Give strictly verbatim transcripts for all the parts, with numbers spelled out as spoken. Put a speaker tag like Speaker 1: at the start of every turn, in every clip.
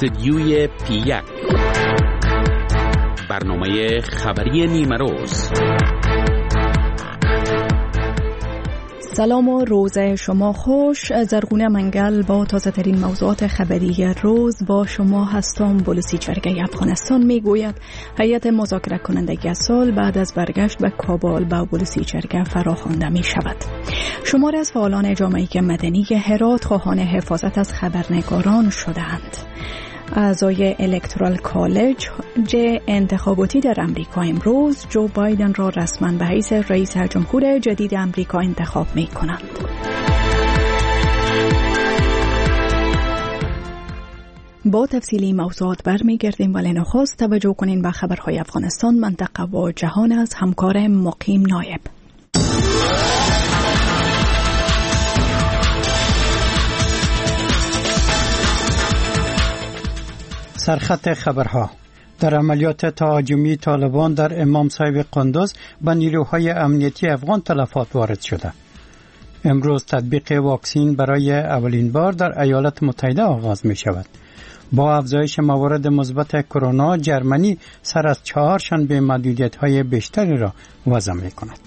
Speaker 1: استدیوی پی یک، برنامه خبری نیمه روز.
Speaker 2: سلام و روز شما خوش. زرغونه منگل با تازه ترین موضوعات خبری روز با شما هستم. بولسی چرگه افغانستان میگوید هیئت مذاکره کنندگی صلح بعد از برگشت به کابل با بولسی چرگه فراخوانده می شود. شمار از فعالان جامعه مدنی هرات خواهان حفاظت از خبرنگاران شدند. اعضای الکترال کالج انتخاباتی در امریکا امروز جو بایدن را رسما به حیث رئیس جمهور جدید امریکا انتخاب می کنند. با تفصیلی موضوعات برمیگردیم، ولی نخست توجه کنین به خبرهای افغانستان، منطقه و جهان از همکار مقیم نایب.
Speaker 3: سرخط خبرها. در عملیات تهاجمی طالبان در امام صاحب قندوز به نیروهای امنیتی افغان تلفات وارد شده. امروز تطبیق واکسین برای اولین بار در ایالات متحده آغاز می شود. با افزایش موارد مثبت کرونا، جرمنی سر از چهارشنبه محدودیت‌های بیشتری را وضع می کند.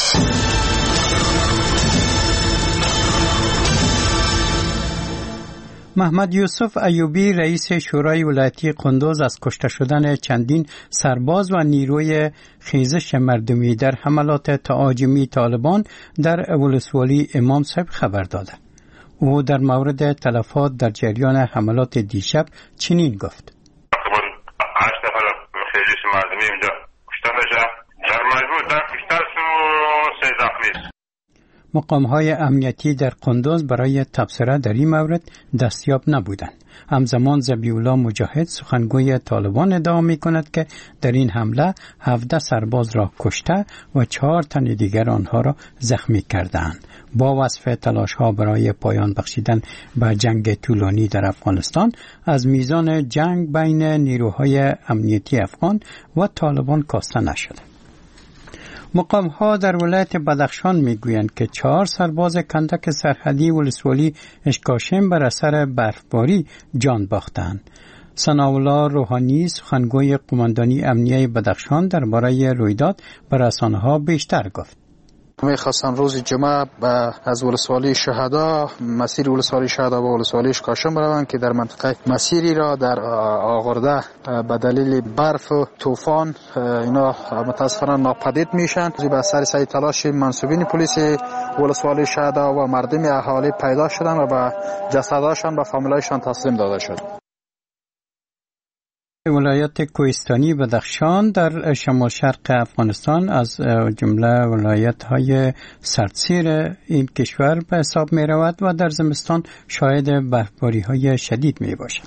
Speaker 3: محمد یوسف ایوبی رئیس شورای ولایتی قندوز از کشته شدن چندین سرباز و نیروی خیزش مردمی در حملات تهاجمی طالبان در ولسوالی امام صاحب خبر داده. او در مورد تلفات در جریان حملات دیشب چنین گفت:
Speaker 4: تقریبا هشت نفر خیزش مردمی اینجا کشته میشه، در مجموع در بیشتر سه زخمی.
Speaker 3: مقام‌های امنیتی در قندوز برای تبصره در این مورد دستیاب نبودند. همزمان ذبیح‌الله مجاهد سخنگوی طالبان ادعا می‌کند که در این حمله هفده سرباز را کشته و چهار تن دیگر آنها را زخمی کردند. با وصف تلاش‌ها برای پایان بخشیدن به جنگ طولانی در افغانستان، از میزان جنگ بین نیروهای امنیتی افغان و طالبان کاسته نشده. مقام‌ها در ولایت بدخشان میگویند که چهار سرباز کندک سرحدی ولسوالی اشکاشم بر اثر برفباری جان باختند. ثناءالله روحانی سخنگوی قماندانی امنیه بدخشان درباره رویداد به رسانه‌ها بیشتر گفت:
Speaker 5: میخواستن روز جمعه از ولسوالی شهدا مسیر ولسوالی شهدا و ولسوالی اشکاشم بروند که در منطقه مسیری را در آغرده به دلیل برف و طوفان اینا متاسفانه ناپدید میشن. به اثر سعی تلاش منصوبین پلیس ولسوالی شهدا و مردم اهالی پیدا شدن و به جسدهاشان به فامیلایشان تسلیم داده شد.
Speaker 3: ولایت کوهستانی بدخشان در شمال شرق افغانستان از جمله ولایت‌های سردسیر این کشور به حساب می رود و در زمستان شاهد برفباری‌های شدید می باشد.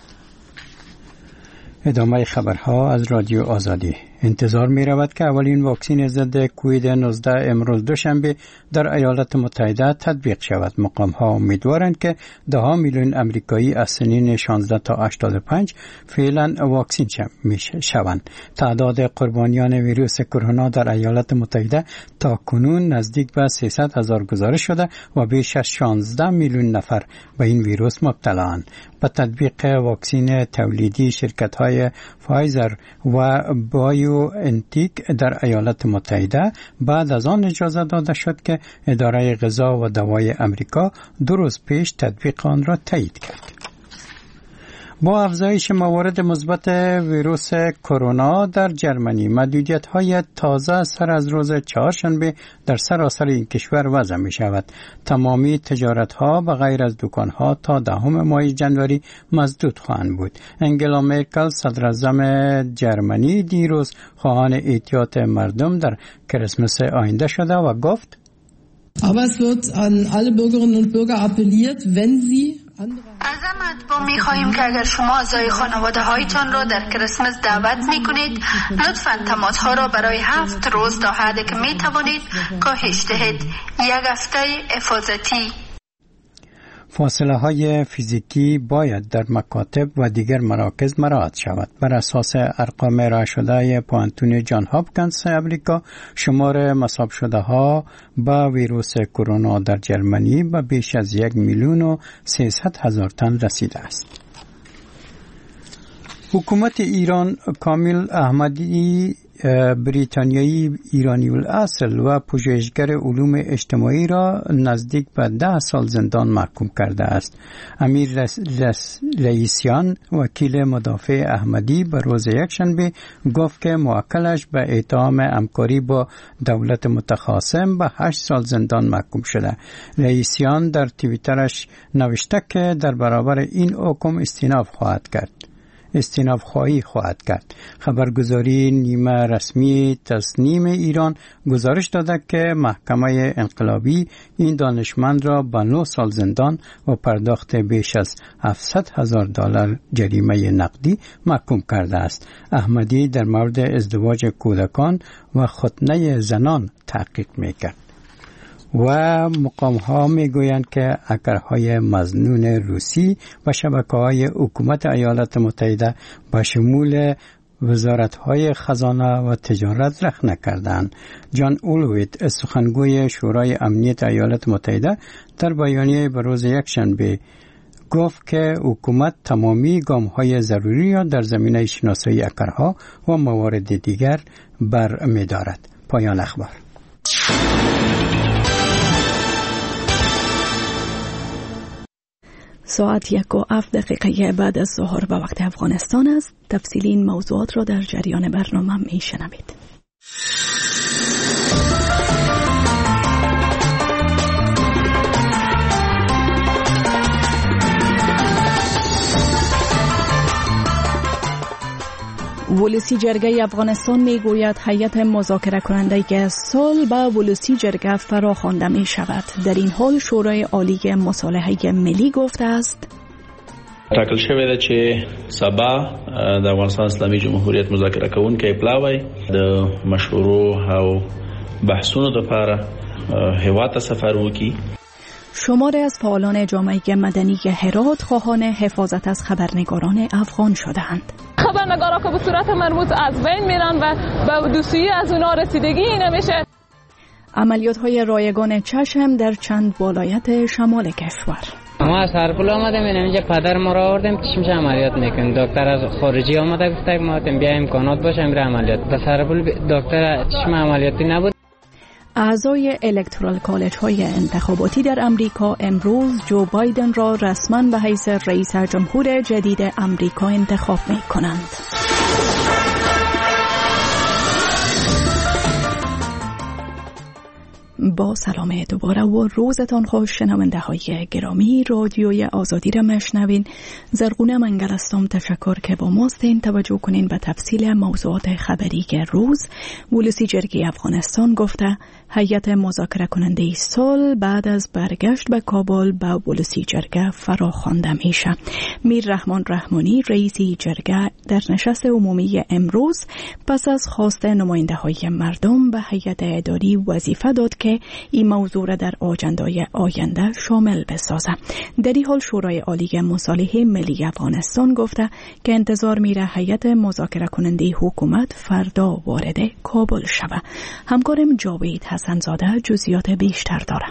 Speaker 3: ادامه خبرها از رادیو آزادی. انتظار می رود که اولین واکسین ضد کووید نوزده امروز دوشنبه در ایالات متحده تطبیق شود. مقام ها امیدوارند که ده ها میلیون امریکایی از سنین شانزده تا هشتاد و پنج فعلا واکسین شوند. تعداد قربانیان ویروس کرونا در ایالات متحده تا کنون نزدیک به سیصد هزار گزارش شده و بیش از شانزده میلیون نفر به این ویروس مبتلااند. با تطبیق واکسین تولیدی شرکت های فایزر و بایو انتیک در ایالات متحده بعد از آن اجازه داده شد که اداره غذا و دوای امریکا دو روز پیش تطبیق آن را تایید کرد. با افزایش موارد مثبت ویروس کرونا در جرمنی، محدودیت‌های تازه سر از روز چهارشنبه در سراسر این کشور وضع می شود. تمامی تجارت‌ها به غیر از دکان‌ها تا دهم ماه جنوری مسدود خواهند بود. انگلا مرکل صدراعظم جرمنی دیروز خواهان احتیاط مردم در کریسمس آینده شده و گفت:
Speaker 6: Aber es wird an alle Bürgerinnen und Bürger appelliert, wenn sie
Speaker 7: از مردم می خواهیم که اگر شما اعضای خانواده هایتان را در کریسمس دعوت می کنید، لطفاً تماس ها را برای هفت روز تا حدی که می توانید کاهش دهید. یک هفته حفاظتی.
Speaker 3: فاصله های فیزیکی باید در مکاتب و دیگر مراکز مراعات شود. بر اساس ارقام ارائه شده پوانتون جان هاپکینز امریکا، شمار مصاب شده ها با ویروس کرونا در جرمنی به بیش از یک میلیون و سیصد هزار تن رسیده است. حکومت ایران کامل احمدی بریتانیایی ایرانی الاصل و پژوهشگر علوم اجتماعی را نزدیک به ده سال زندان محکوم کرده است. امیر رئیسیان وکیل مدافع احمدی به روز یکشنبه گفت که موکلش به اتهام همکاری با دولت متخاصم به هشت سال زندان محکوم شده. رئیسیان در توییترش نوشته که در برابر این حکم استیناف خواهد کرد. استیناف خواهی خواهد کرد. خبرگزاری نیمه رسمی تصنیم ایران گزارش داده که محکمه انقلابی این دانشمند را به نه سال زندان و پرداخت بیش از هفتصد هزار دلار جریمه نقدی محکوم کرده است. احمدی در مورد ازدواج کودکان و ختنه زنان تحقیق میکرد. و مقام ها می گویند که هکرهای مظنون روسی و شبکه های حکومت ایالات متحده با شمول وزارت های خزانه و تجارت رخ نکردند. جان اولویت سخنگوی شورای امنیت ایالات متحده در بیانیه به روز یکشنبه گفت که حکومت تمامی گام های ضروری را در زمینه شناسایی هکرها و موارد دیگر بر می دارد. پایان اخبار.
Speaker 2: ساعت یک و هفت دقیقه بعد از ظهر به وقت افغانستان است. تفصیل این موضوعات را در جریان برنامه می شنوید. ولسی جرگه افغانستان می گوید هیئت مذاکره کننده صلح به ولسی جرگه فرا خوانده می شود. در این حال شورای عالی مصالحه ملی گفته است
Speaker 8: ټاکل شوی دی چې سبا د افغانستان اسلامي جمهوریت مذاکره کوونکی پلاوی د مشورو او بحثونو لپاره هیواد ته سفر وکړي.
Speaker 2: شماری از فعالان جامعه مدنی هرات خواهان حفاظت از خبرنگاران افغان شدند.
Speaker 9: خبرنگارا که به صورت مرموز از بین میرن و به دوسیه از اونا رسیدگی نمیشه.
Speaker 2: عملیات های رایگان چشم در چند ولایت شمال کشور.
Speaker 10: ما از سرپل آمدیم اینجا پدر ما را آوردیم چشمش عملیات میکنیم. دکتر از خارجی آمده گفته ما بیا امکانات باشه میره عملیات. به سرپل دکتر چشم عملیاتی نبود.
Speaker 2: اعضای الکترال کالج های انتخاباتی در امریکا امروز جو بایدن را رسما به حیث رئیس جمهور جدید امریکا انتخاب می کنند. با سلام دوباره و روزتان خوش شنونده های گرامی. رادیوی آزادی را مشنوین. زرغونه منگل هستم. تشکر که با ماستین. توجه کنین به تفصیل موضوعات خبری روز. ولسی جرگه افغانستان گفته هیئت مذاکره کننده صلح بعد از برگشت به کابل به ولسی جرگه فرا خوانده میشه. میر رحمان رحمانی رئیس جرگه در نشست عمومی امروز پس از خواست نماینده های مردم به هیئت اداری وظیفه داد که این موضوع را در آجندای آینده شامل بسازه. در این حال شورای عالی مصالحه ملی افغانستان گفته که انتظار میره هیئت مذاکره کننده حکومت فردا وارد کابل شوه. همکارم جاوید حسنزاده جزئیات بیشتر داره.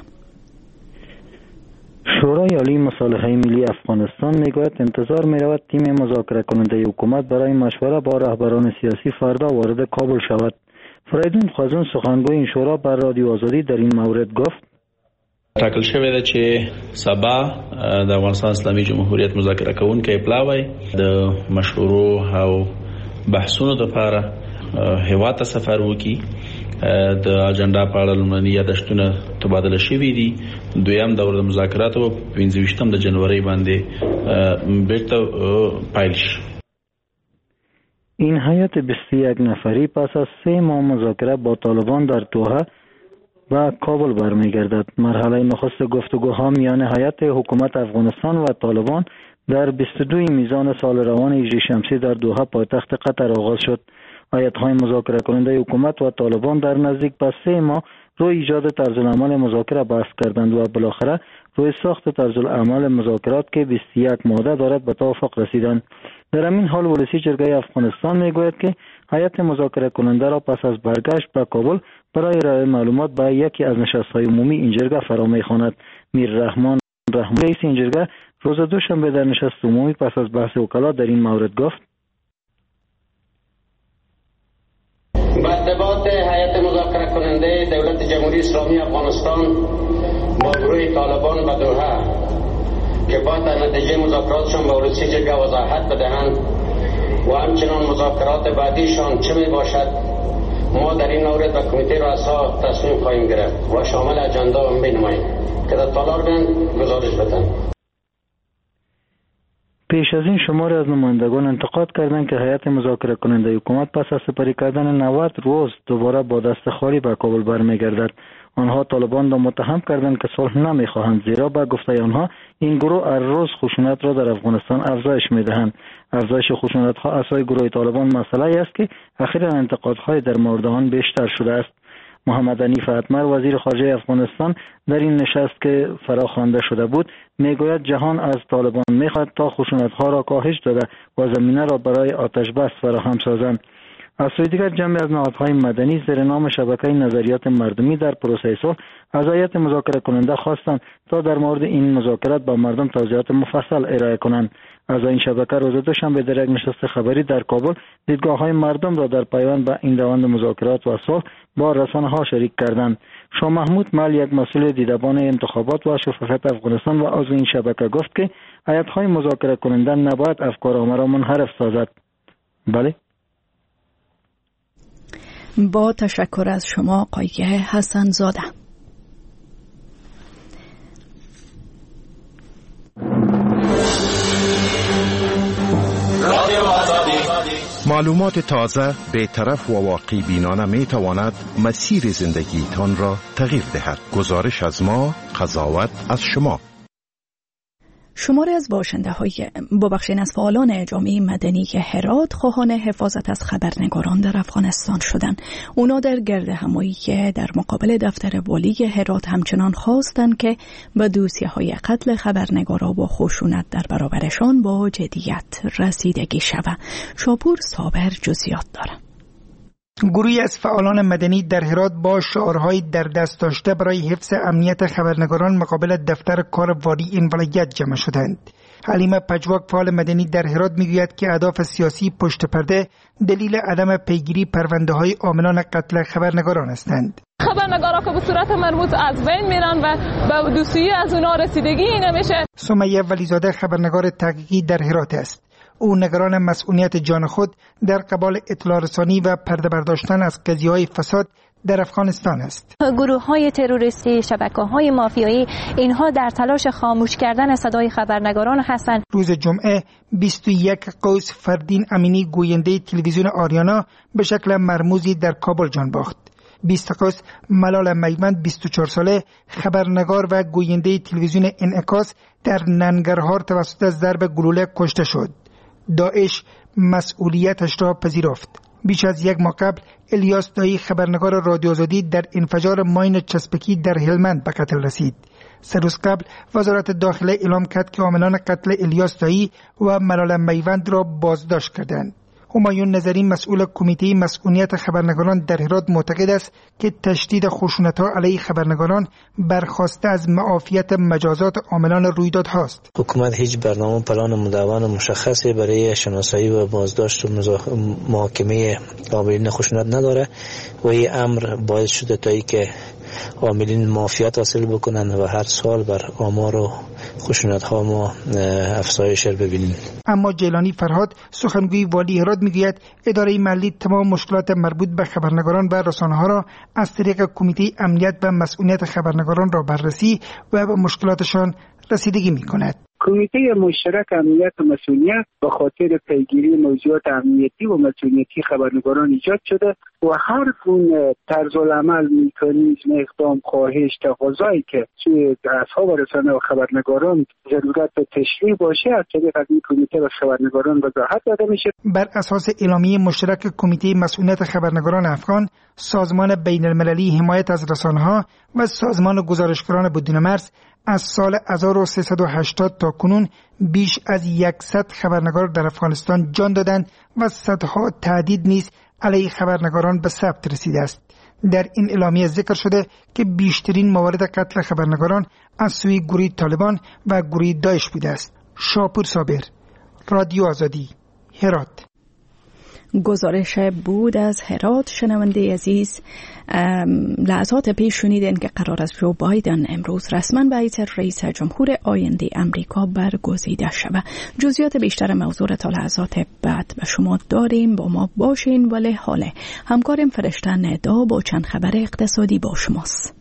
Speaker 11: شورای عالی مصالحه ملی افغانستان میگوید انتظار میرود تیم مذاکره کننده حکومت برای مشوره با رهبران سیاسی فردا وارد کابل شود. فریدون خازن سخنگوی این شورا بر رادیو آزادی در این مورد گفت
Speaker 8: ټاکل شوی دی چې سبا د افغانستان اسلامي جمهوریت مذاکره کوونکی پلاوی د مشورو او بحثونو لپاره هیواد ته سفر وکړي. د اجنډا په اړه لومړني یادښتونه تبادله شوي دي. دویم دور د مذاکراتو په پنځه ویشتم د جنوري باندې بیرته پیل شي.
Speaker 11: این هیئت بیست و یک نفری پس از سه ماه مذاکره با طالبان در دوحه و کابل برمیگردد. مرحله نخست گفتگوها میان هیئت حکومت افغانستان و طالبان در بیست و دو میزان سال روان هجری شمسی در دوحه پایتخت قطر آغاز شد. هیئت‌های مذاکره کننده حکومت و طالبان در نزدیک به سه ماه روی ایجاد طرزالعمل مذاکره بحث کردند و بالاخره روی ساخت طرزالعمل مذاکرات که بیست و یک ماده دارد به توافق رسیدند. در همین حال ولسی جرگه افغانستان میگوید که هیئت مذاکره کننده را پس از برگشت به کابل برای ارائه معلومات به یکی از نشست‌های عمومی این جرگه فرا می‌خواند. میر رحمان رحمانی رئیس این جرگه روز دوشنبه در نشست عمومی پس از بحث وکلا در این مورد گفت
Speaker 12: با ارتباط هیئت مذاکره کننده دولت جمهوری اسلامی افغانستان با گروه طالبان به دوحه که با در نتیجه مذاکراتشان به ولسی جرگه وضاحت بدهند و همچنان مذاکرات بعدیشان چه می باشد، ما در این مورد به کمیته رؤسا تصمیم خواهیم گرفت و شامل اجنده آن بنماییم که در تالار بین گزارش بدن.
Speaker 11: پیش از این شماری از نمایندگان انتقاد کردند که هیئت مذاکره کننده حکومت پس از سپری کردن نود روز دوباره با دست خالی به کابل برمیگردد. آنها طالبان را متهم کردند که صلح نمیخواهند، زیرا به گفته آنها این گروه هر روز خشونت را در افغانستان افزایش میدهند. افزایش خشونت ها از سوی گروه طالبان مسئله است که اخیرا انتقادهای در مورد آن بیشتر شده است. محمد حنیف اتمر وزیر خارجه افغانستان در این نشست که فراخوانده شده بود میگوید جهان از طالبان میخواهد تا خشونت ها را کاهش داده و زمینه را برای آتش بس فراهم سازند. از سوی دیگر جمعی از نهادهای مدنی زیر نام شبکه نظریات مردمی در پروسه صلح از هیئت مذاکره کننده خواستند تا در مورد این مذاکرات با مردم توضیحات مفصل ارائه کنند. از این شبکه روز دوشنبه در یک نشست خبری در کابل دیدگاه‌های مردم را در پیوند به این روند مذاکرات و صلح با رسانه‌ها شریک کردند. شاه محمود مال یک مسئول دیدبان انتخابات و شفافیت افغانستان و عضو این شبکه گفت که هیئت‌های مذاکره کننده نباید افکار آنها را منحرف سازد. بله.
Speaker 2: با تشکر از شما آقای حسن زاده.
Speaker 13: معلومات تازه، بی‌طرف و واقعی بینانه می تواند مسیر زندگیتان را تغییر دهد. گزارش از ما، قضاوت از شما.
Speaker 2: شماری از باشنده های ببخشین از فعالان جامعه مدنی هرات خواهان حفاظت از خبرنگاران در افغانستان شدند. اونا در گرد همایی که در مقابل دفتر والی هرات همچنان خواستند که به دوسیه های قتل خبرنگارا و خشونت در برابرشان با جدیت رسیدگی شود. شاپور صابر جزئیات داره.
Speaker 14: گروهی از فعالان مدنی در هرات با شعارهای در دست داشته برای حفظ امنیت خبرنگاران مقابل دفتر کار والی این ولایت جمع شدند. حلیمه پژواک فعال مدنی در هرات میگوید که اهداف سیاسی پشت پرده دلیل عدم پیگیری پرونده های عاملان قتل خبرنگاران هستند.
Speaker 9: خبرنگارا که به صورت مرموز از بین میرن و به دوسیه از اونا رسیدگی نمیشه.
Speaker 14: سمیه ولیزاده خبرنگار تحقیقی در هرات است. او نگران مسئولیت جان خود در قبال اطلاع رسانی و پرده برداشتن از قضیه‌های فساد در افغانستان است.
Speaker 15: گروه‌های تروریستی، شبکه‌های مافیایی، اینها در تلاش خاموش کردن صدای خبرنگاران هستند.
Speaker 14: روز جمعه بیست و یک قوس فردین امینی گوینده تلویزیون آریانا به شکل مرموزی در کابل جان باخت. بیست قوس ملال میوند بیست و چهار ساله خبرنگار و گوینده تلویزیون انعکاس در ننگرهار توسط ضرب گلوله کشته شد. داعش مسئولیتش را پذیرفت. بیش از یک ماه قبل الیاس دایی خبرنگار رادیو آزادی در انفجار ماین چسبکی در هلمند به قتل رسید. سه روز قبل وزارت داخله اعلام کرد که عاملان قتل الیاس دایی و ملال میوند را بازداشت کردند. همایون نظری مسئول کمیته مسئولیت خبرنگاران در هرات معتقد است که تشدید خشونت‌ها علیه خبرنگاران برخواسته از معافیت مجازات عاملان رویدادهاست.
Speaker 16: حکومت هیچ برنامه پلان مدون مشخصی برای شناسایی و بازداشت و محاکمه عاملین خشونت نداره و این امر باعث شده تا اینکه عاملین معافیت حاصل بکنن و هر سال بر آمار و خشونت ها ما افزایش ببینیم.
Speaker 14: اما جیلانی فرهاد سخنگوی والی هرات میگوید اداره محلی تمام مشکلات مربوط به خبرنگاران و رسانه ها را از طریق کمیته امنیت و مسئولیت خبرنگاران را بررسی و به مشکلاتشان رسیدگی میکند.
Speaker 17: کمیته مشترک امنیت و مسئولیت به خاطر پیگیری موضوعات امنیتی و مسئولیتی خبرنگاران ایجاد شده و هر گونه طرز العمل، مکانیزم، اقدام، خواهش، تقاضایی که سوی اصحاب رسانه و خبرنگاران ضرورت به تشریح باشه از طریق این کمیته و خبرنگاران وضاحت داده میشه.
Speaker 14: بر اساس اعلامیه مشترک کمیته مسئولیت خبرنگاران افغان، سازمان بین المللی حمایت از رسانه‌ها و سازمان گزارشگران بدون مرز از سال هزار و سیصد و هشتاد تا کنون بیش از صد خبرنگار در افغانستان جان دادند و صدها تهدید نیز علیه خبرنگاران به ثبت رسیده است. در این اعلامیه ذکر شده که بیشترین موارد قتل خبرنگاران از سوی گروه طالبان و گروه داعش بوده است. شاپور صابر، رادیو آزادی، هرات.
Speaker 2: گزارش بود از هرات. شنونده عزیز، لحظات پیش شنیدین که قرار است جو بایدن امروز رسما به حیث رئیس جمهور آینده امریکا برگزیده شود. جزئیات بیشتر موضوع تا لحظات بعد به شما داریم، با ما باشین. ولی حاله همکارم فرشته ندا با چند خبر اقتصادی با شماست.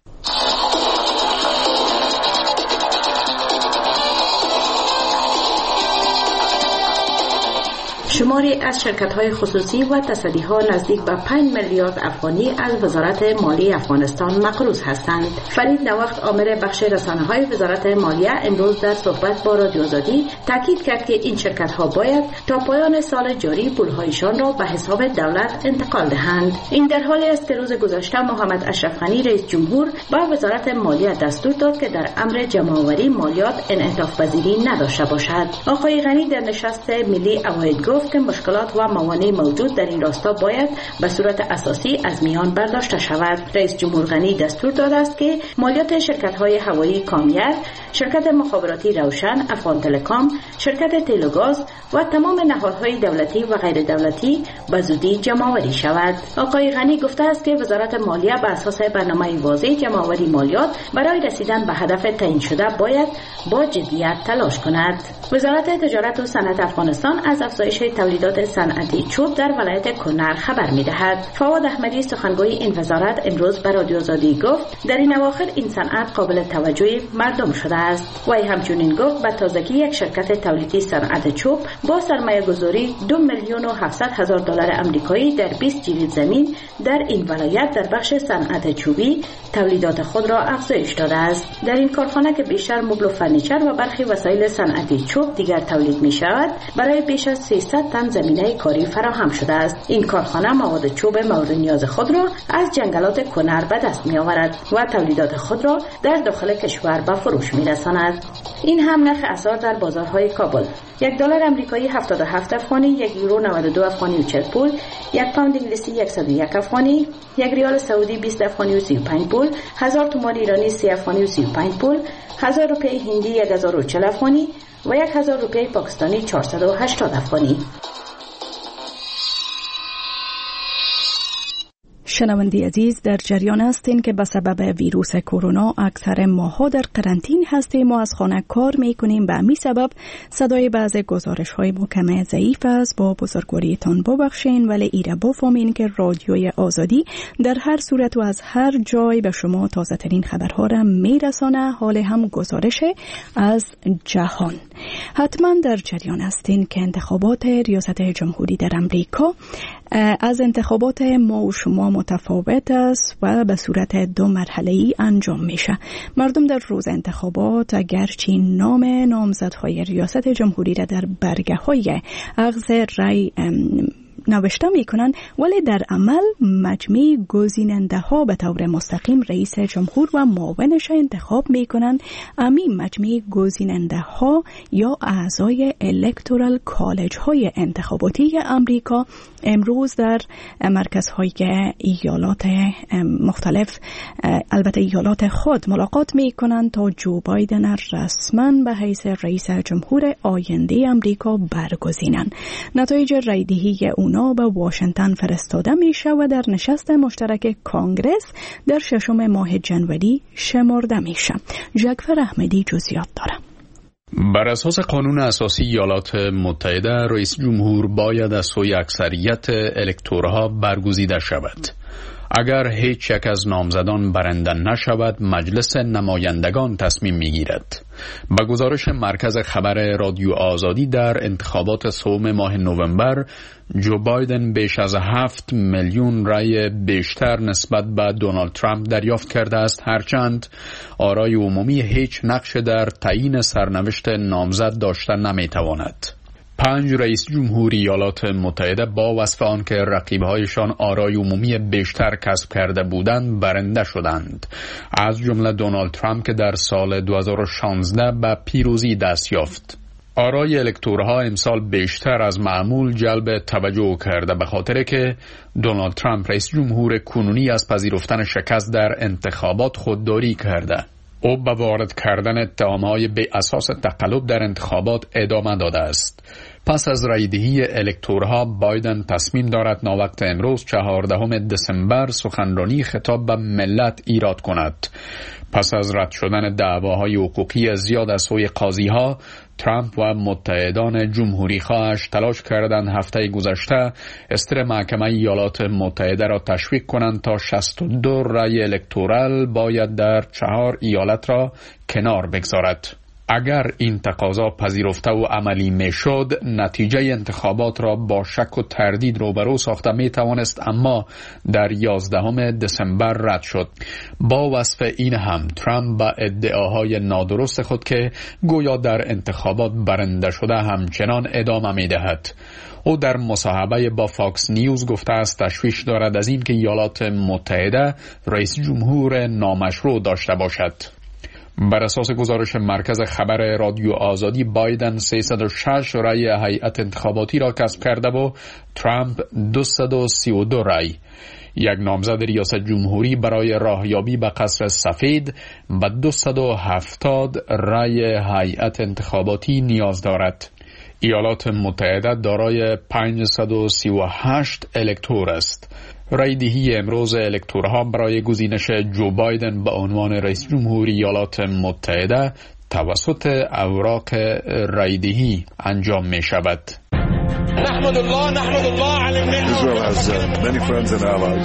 Speaker 18: شماری از شرکت‌های خصوصی و تصدیها نزدیک به پنج میلیارد افغانی از وزارت مالی افغانستان مقروض هستند. فرید نوخت آمر بخش رسانه‌های وزارت مالیه امروز در صحبت با رادیو آزادی تاکید کرد که این شرکت‌ها باید تا پایان سال جاری پول‌هایشان را به حساب دولت انتقال دهند. این در حالی است که روز گذشته محمد اشرف غنی رئیس جمهور به وزارت مالیه دستور داد که در امر جمع‌آوری مالیات انعطاف پذیری نداشته باشد. آقای غنی در نشست ملی عواید گفت که مشکلات و موانع موجود در این راستا باید به صورت اساسی از میان برداشته شود. رئیس جمهور غنی دستور داده است که مالیات شرکت‌های هوایی کامیر، شرکت مخابراتی روشن، افغان تلکام، شرکت تیل و گاز و تمام نهادهای دولتی و غیر دولتی به زودی جمع‌آوری شود. آقای غنی گفته است که وزارت مالیه به اساس برنامه واضح جمع‌آوری مالیات برای رسیدن به هدف تعیین شده باید با جدیت تلاش کند. وزارت تجارت و صنعت افغانستان از افزایش تولیدات صنعتی چوب در ولایت کنر خبر می‌دهد. فواد احمدی سخنگوی این وزارت امروز به رادیو آزادی گفت در این اواخر این صنعت قابل توجه مردم شده است. وی همچنین گفت به تازگی یک شرکت تولیدی صنعت چوب با سرمایه‌گذاری دو میلیون و هفتصد هزار دلار آمریکایی در بیست جرید زمین در این ولایت در بخش صنعت چوبی تولیدات خود را افزایش داده است. در این کارخانه که بیشتر مبل و فرنیچر و برخی وسایل صنعتی چوب دیگر تولید می‌شود، برای بیش از سیصد تن زمینه کاری فراهم شده است. این کارخانه مواد چوب مورد نیاز خود را از جنگلات کنر به دست می آورد و تولیدات خود را در داخل کشور به فروش می رساند. این هم نرخ اسعار در بازارهای کابل: یک دلار آمریکایی هفتاد و هفت افغانی، یک یورو نود و دو افغانی و چهل پول، یک پوند انگلیسی صد و یک افغانی، یک ریال سعودی بیست افغانی و سی و پنج پول، هزار تومان ایرانی سی افغانی و سی و پنج پول، هزار روپیه هندی یک هزار و چهل افغانی و یک هزار روپیه پاکستانی چهارصد و هشتاد افغانی.
Speaker 2: شنوندی عزیز، در جریان هستین که به سبب ویروس کرونا اکثر ماها در قرنطین هستیم. ما از خانه کار میکنیم، به همین سبب صدای بعض گزارش های مکمه ضعیف است. با بزرگواریتان ببخشین، ولی ایره بفهمین که رادیوی آزادی در هر صورت و از هر جای به شما تازه ترین خبرها را میرسانه. حال هم گزارش از جهان. حتما در جریان هستین که انتخابات ریاست جمهوری در امریکا از انتخابات ما و شما متفاوت است و به صورت دو مرحله‌ای انجام میشه. مردم در روز انتخابات اگرچه نام نامزدهای ریاست جمهوری را در برگه‌های اخذ رأی نوشته میکنن، ولی در عمل مجمع گزیننده ها به طور مستقیم رئیس جمهور و معاونش انتخاب میکنن. امی مجمع گزیننده ها یا اعضای الکتورال کالج های انتخاباتی امریکا امروز در مرکزهای ایالات مختلف، البته ایالات خود، ملاقات میکنن تا جو بایدن رسما به حیث رئیس جمهور آینده امریکا برگزینن. نتایج رایدهی اونا به واشنگتن فرستاده میشه و در نشست مشترک کانگرس در ششم ماه جنوری شمرده میشه. جعفر احمدی جزئیات داره.
Speaker 19: بر اساس قانون اساسی ایالات متحده، رئیس جمهور باید از سوی اکثریت الکتورها برگزیده شود. اگر هیچ یک از نامزدان برنده نشود، مجلس نمایندگان تصمیم میگیرد. با گزارش مرکز خبر رادیو آزادی، در انتخابات سوم ماه نوامبر جو بایدن بیش از هفت میلیون رای بیشتر نسبت به دونالد ترامپ دریافت کرده است، هرچند آرای عمومی هیچ نقش در تعیین سرنوشت نامزد داشته نمیتواند. پنج رئیس جمهوری ایالات متحده با وصف آن که رقیبهایشان آرای عمومی بیشتر کسب کرده بودند برنده شدند، از جمله دونالد ترامپ که در سال دو هزار و شانزده به پیروزی دست یافت. آرای الکتورها امسال بیشتر از معمول جلب توجه کرده، به خاطر که دونالد ترامپ رئیس جمهور کنونی از پذیرفتن شکست در انتخابات خودداری کرده. او به وارد کردن اتهام‌های بی اساس تقلب در انتخابات ادامه داده است. پس از رایدهی الکتورها بایدن تصمیم دارد ناوقت امروز چهاردهم دسامبر سخنرانی خطاب به ملت ایراد کند. پس از رد شدن دعواهای حقوقی زیاد از سوی قاضی‌ها، ترامپ و متحدان جمهوری خواهش تلاش کردند هفته گذشته استر محکمه ایالات متحده را تشویق کنند تا شصت و دو رای الکتورال باید در چهار ایالت را کنار بگذارد. اگر این تقاضا پذیرفته و عملی میشد، نتیجه انتخابات را با شک و تردید روبرو ساخته می توانست، اما در یازدهم دسامبر رد شد. با وصف این هم ترامپ با ادعاهای نادرست خود که گویا در انتخابات برنده شده همچنان ادامه می دهد. او در مصاحبه با فاکس نیوز گفته است تشویش دارد از این که ایالات متحده رئیس جمهور نامشروع داشته باشد. بر اساس گزارش مرکز خبر رادیو آزادی، بایدن سیصد و شش رای هیئت انتخاباتی را کسب کرده و ترامپ دویست و سی و دو رای. یک نامزد ریاست جمهوری برای راهیابی به قصر سفید به دویست و هفتاد رای هیئت انتخاباتی نیاز دارد. ایالات متحده دارای پانصد و سی و هشت الکتور است. رایدهی امروز الکتورها برای گزینش جو بایدن به عنوان رئیس جمهوری ایالات متحده توسط اوراق رایدهی انجام می شود.
Speaker 20: نحمد الله نحمد الله على النعمة. Israel has uh, many friends and allies.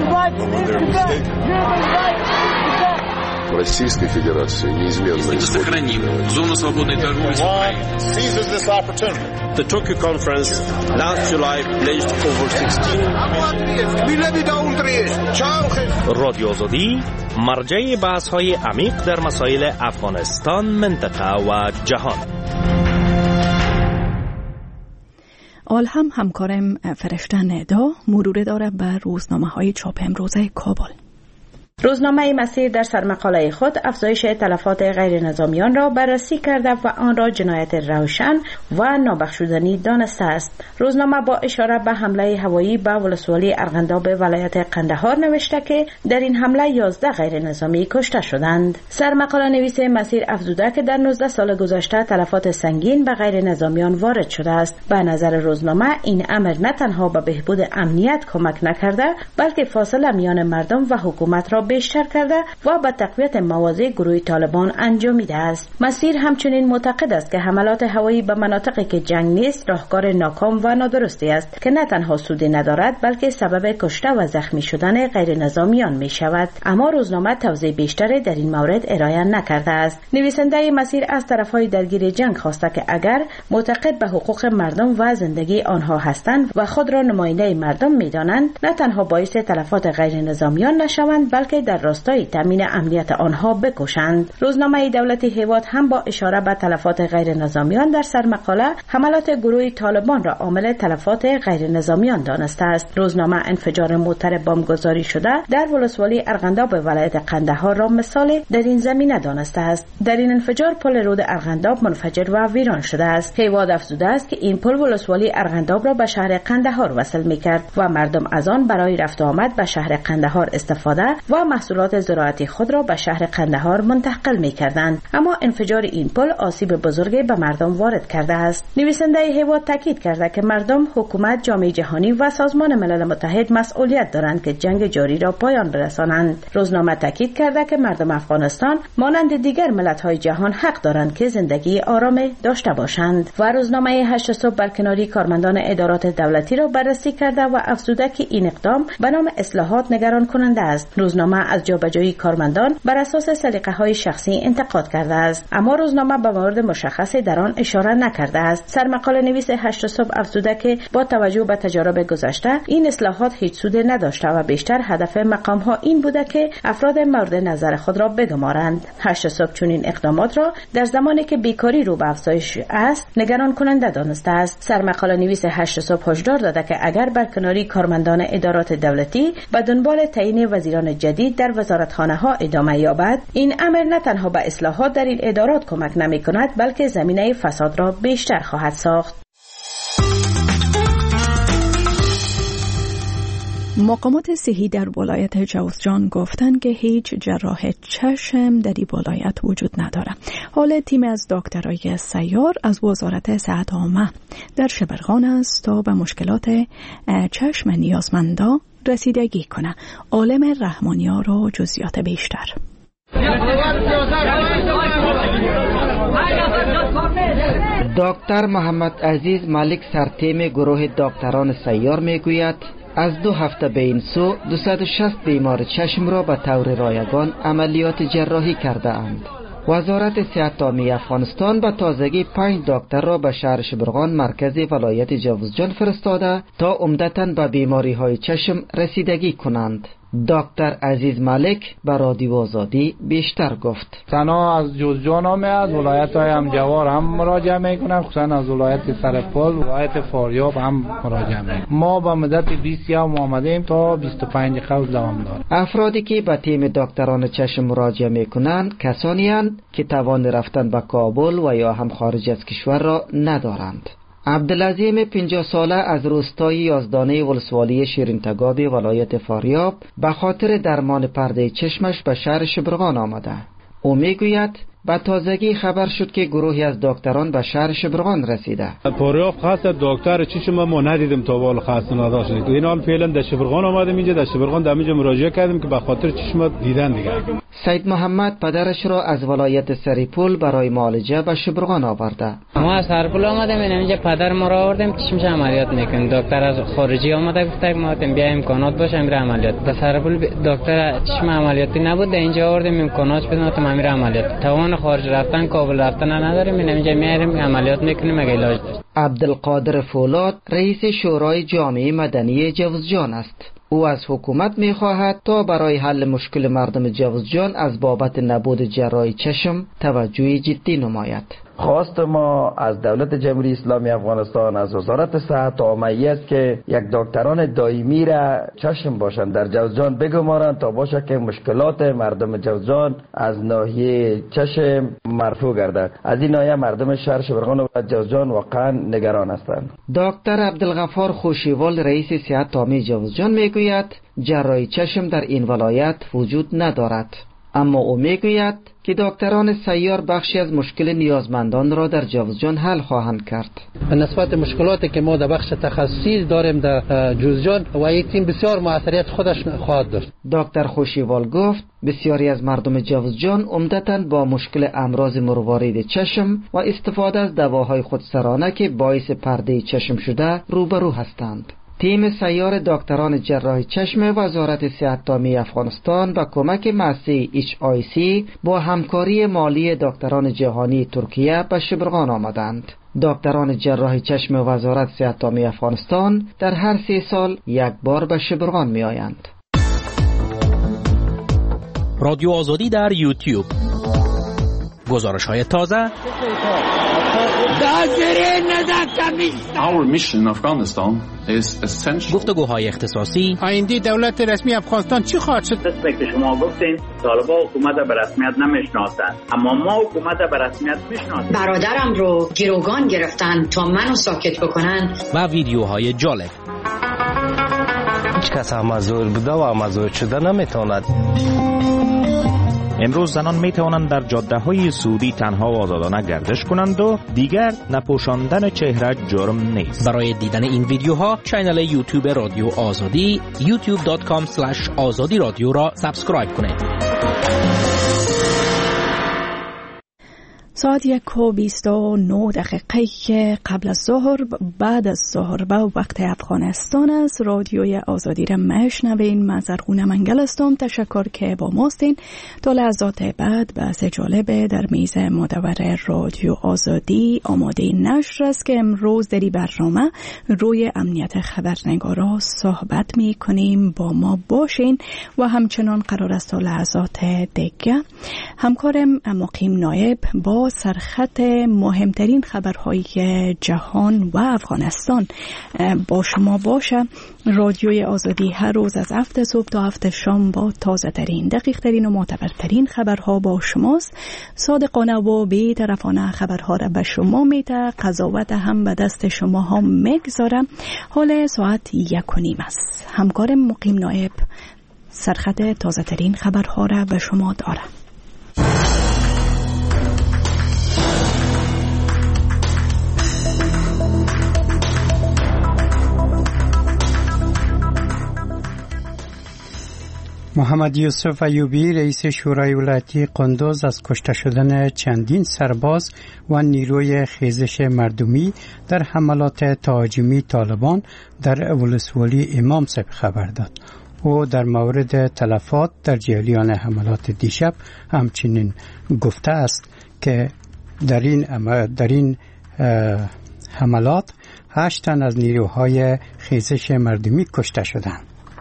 Speaker 21: Российской Федерации неизменно
Speaker 1: сохраним зону свободной торговли с Украиной.
Speaker 20: Seizes this opportunity.
Speaker 22: The Tokyo conference last July pledged over sixteen رادیو آزادی مرجع بحث‌های عمیق در مسائل افغانستان، منطقه و جهان.
Speaker 2: آل هم همکارم فرشته ندا مرور داره به روزنامه‌های چاپ امروزه کابل.
Speaker 18: روزنامه مسیر در سرمقاله خود افزایش تلفات غیر نظامیان را بررسی کرده و آن را جنایت روشن و نابخشودنی دانسته است. روزنامه با اشاره به حمله هوایی به ولسوالی ارغنداب ولایت قندهار نوشته که در این حمله یازده غیر نظامی کشته شدند. سرمقاله نویس مسیر افزوده که در نوزده سال گذشته تلفات سنگین به غیر نظامیان وارد شده است. به نظر روزنامه این امر نه تنها به بهبود امنیت کمک نکرده، بلکه فاصله میان مردم و حکومت را بیشتر کرده و به تقویت مواضع گروه طالبان انجامیده است. مسیر همچنین معتقد است که حملات هوایی به مناطقی که جنگ نیست راهکار ناکام و نادرستی است که نه تنها سودی ندارد بلکه سبب کشته و زخمی شدن غیر نظامیان می شود. اما روزنامه توضیح بیشتری در این مورد ارائه نکرده است. نویسنده مسیر از طرفهای درگیر جنگ خواسته که اگر معتقد به حقوق مردم و زندگی آنها هستند و خود را نماینده مردم می دانند، نه تنها باعث تلفات غیر نظامیان نشوند بلکه در راستای تامین امنیت آنها بکشند. روزنامه دولتی هیواد هم با اشاره به تلفات غیر نظامیان در سرمقاله حملات گروه طالبان را عامل تلفات غیر نظامیان دانسته است. روزنامه انفجار موتر بمبگذاری شده در ولسوالی ارغنداب ولایت قندهار را مثال در این زمینه دانسته است. در این انفجار پل رود ارغنداب منفجر و ویران شده است. هیواد افزوده است که این پل ولسوالی ارغنداب را به شهر قندهار وصل می‌کرد و مردم از آن برای رفت و آمد به شهر قندهار استفاده و محصولات زراعتی خود را به شهر قندهار منتقل می‌کردند. اما انفجار این پل آسیب بزرگی به مردم وارد کرده است. نویسنده هیواد تاکید کرده که مردم، حکومت، جامعه جهانی و سازمان ملل متحد مسئولیت دارند که جنگ جاری را پایان برسانند. روزنامه تاکید کرده که مردم افغانستان مانند دیگر ملت‌های جهان حق دارند که زندگی آرام داشته باشند. و روزنامه هشت صبح برکناری کارمندان ادارات دولتی را بررسی کرده و افزوده که این اقدام به نام اصلاحات نگران کننده است. روزنامه از جابجایی کارمندان بر اساس سلیقه‌های شخصی انتقاد کرده است، اما روزنامه به مورد مشخصی در آن اشاره نکرده است. سرمقاله نویس هشت صبح افزوده که با توجه به تجارب گذشته این اصلاحات هیچ سود نداشته و بیشتر هدف مقام‌ها این بوده که افراد مورد نظر خود را بگمارند. هشت صبح چنین اقدامات را در زمانی که بیکاری رو به افزایش است نگران کننده دانسته است. سرمقاله نویس هشت صبح هشدار داده که اگر برکناری کارمندان ادارات دولتی به دنبال تعیین وزیران جدید در وزارتخانه‌ها ادامه یابد، این امر نه تنها به اصلاحات در این ادارات کمک نمی‌کند بلکه زمینه فساد را بیشتر خواهد ساخت.
Speaker 2: مقامات صحی در ولایت جوزجان گفتند که هیچ جراح چشم در این ولایت وجود نداره. حال تیم از دکترای سیار از وزارت صحت عامه در شبرغان است تا به مشکلات چشم نیازمندا رسیدگی کنه. عالم رحمانیا را جزئیات بیشتر.
Speaker 4: دکتر محمد عزیز مالک سرتیم گروه دکتران سیار میگوید از دو هفته به این سو دویست و شصت بیمار چشم را به طور رایگان عملیات جراحی کرده اند. وزارت صحت عامه افغانستان به تازگی پنج دکتر را به شهر شبرغان مرکز ولایت جوزجان فرستاده تا عمدتاً به بیماری های چشم رسیدگی کنند. دکتر عزیز مالک به رادیو آزادی بیشتر گفت.
Speaker 5: تنها از جوزجان هم از ولایت های همجوار هم مراجعه میکنن، خصوصا از ولایت سرپل، ولایت فاریاب هم مراجعه میکنن. ما با مدت بیست یوم آمدیم تا بیست و پنج قوس دوام داره.
Speaker 4: افرادی که به تیم دکتران چشم مراجعه میکنند کسانی اند که توان رفتن به کابل و یا هم خارج از کشور را ندارند. عبدالعظیم پنجاه ساله از روستای یازدانه ولسوالی شیرینتگاب ولایت فاریاب به خاطر درمان پرده چشمش به شهر شبرغان آمده. او میگوید به تازگی خبر شد که گروهی از دکتران به شهر شبرغان رسیده.
Speaker 23: فاریاب خاص دکتر چشم ما ندیدیم تا حالا خاص نداشتیم. این حال فعلا در شبرغان آمدیم، اینجا در شبرغان در اینجا مراجعه کردیم که به خاطر چشم دیدن دیگه.
Speaker 4: سید محمد پدرش را از ولایت سریپول برای معالجه به شبرغان آورده.
Speaker 10: ما از سریپول آمدیم، اینجا پدر ما را آوردیم چشمش عملیات میکنیم. دکتر از خارجی آمده گفت ما بیا امکانات باشه امر عملیات. در سریپول دکتر چشم عملیاتی نبود، اینجا آوردیم امکانات بدن تا امر عملیات. توان خارج رفتن کابل رفتن نداریم، اینجا میاریم عملیات میکنیم اگه علاج داشت.
Speaker 4: عبدالقادر فولاد رئیس شورای جامعه مدنی جوزجان است. او از حکومت می‌خواهد تا برای حل مشکل مردم جوزجان از بابت نبود جراحی چشم توجه جدی نماید.
Speaker 24: خواست ما از دولت جمهوری اسلامی افغانستان، از وزارت صحت عامه است که یک دکتران دائمی را چشم باشند در جوزجان بگمارند تا باشه که مشکلات مردم جوزجان از ناحیه چشم مرفوع گردد. از این ناحیه مردم شهر شبرغان و جوزجان واقعا نگران هستند.
Speaker 4: دکتر عبدالغفار خوشیوال رئیس صحت عامه جوزجان میگوید جراحی چشم در این ولایت وجود ندارد، اما او میگوید که دکتران سیار بخشی از مشکل نیازمندان را در جوزجان حل خواهند کرد.
Speaker 25: به نسبت مشکلاتی که ما در بخش تخصصی داریم در جوزجان و این تیم بسیار موثریت خودش خواهد داشت.
Speaker 4: دکتر خوشیوال گفت بسیاری از مردم جوزجان عمدتاً با مشکل امراض مروارید چشم و استفاده از دواهای خودسرانه که باعث پرده چشم شده روبرو هستند. تیم سیار دکتران جراحی چشم وزارت صحت عامه افغانستان با کمک مؤسسه ایچ آی سی با همکاری مالی دکتران جهانی ترکیه به شبرغان آمدند. دکتران جراحی چشم وزارت صحت عامه افغانستان در هر سه سال یک بار به شبرغان می آیند.
Speaker 22: رادیو آزادی در یوتیوب. گزارش های تازه.
Speaker 1: Our mission in Afghanistan is essential.
Speaker 22: گفتگوهای اختصاصی.
Speaker 26: آینده دولت رسمی افغانستان چی خواهد شد؟
Speaker 27: دست که شما گفتین طالبان حکومت به رسمیت نمیشناسند، اما ما حکومت به رسمیت میشناسیم.
Speaker 28: برادرم رو گروگان گرفتن تا منو ساکت بکنن.
Speaker 22: و ویدیوهای جالب.
Speaker 29: هیچ کس هم مزور بوده و مزور شده نمیتواند.
Speaker 22: امروز زنان می توانند در جاده های سعودی تنها و آزادانه گردش کنند و دیگر نپوشاندن چهره جرم نیست. برای دیدن این ویدیوها کانال یوتیوب رادیو آزادی یوتیوب دات کام اسلش آزادی رادیو را سابسکرایب کنید.
Speaker 2: ساعت یک و بیست و نه دقیقه قبل از ظهر بعد از ظهر به وقت افغانستان است. رادیوی آزادی را میشنوین. من زرغونه منگل هستم. تشکر که با ماستین. تا لحظات بعد بحث جالب در میز مدور رادیو آزادی آماده نشر است که امروز در این برنامه روی امنیت خبرنگارا صحبت می کنیم. با ما باشین و همچنان قرار است تا لحظات دیگه همکارم مقیم نایب با با سرخط مهمترین خبرهای جهان و افغانستان با شما باشه. رادیوی آزادی هر روز از هفت صبح تا هفت شام با تازه ترین، دقیق ترین و معتبرترین خبرها با شماست. صادقانه و بی‌طرفانه خبرها را به شما میده، قضاوت هم به دست شما ها میگذاره. حال ساعت یک و نیم است. همکارم مقیم نایب سرخط تازه ترین خبرها را به شما داره.
Speaker 3: محمد یوسف ایوبی رئیس شورای ولایتی قندوز از کشته شدن چندین سرباز و نیروی خیزش مردمی در حملات تهاجمی طالبان در ولسوالی امام صاحب خبر داد. او در مورد تلفات در جریان حملات دیشب همچنین گفته است که در این در این حملات هشت تن از نیروهای خیزش مردمی کشته شدند.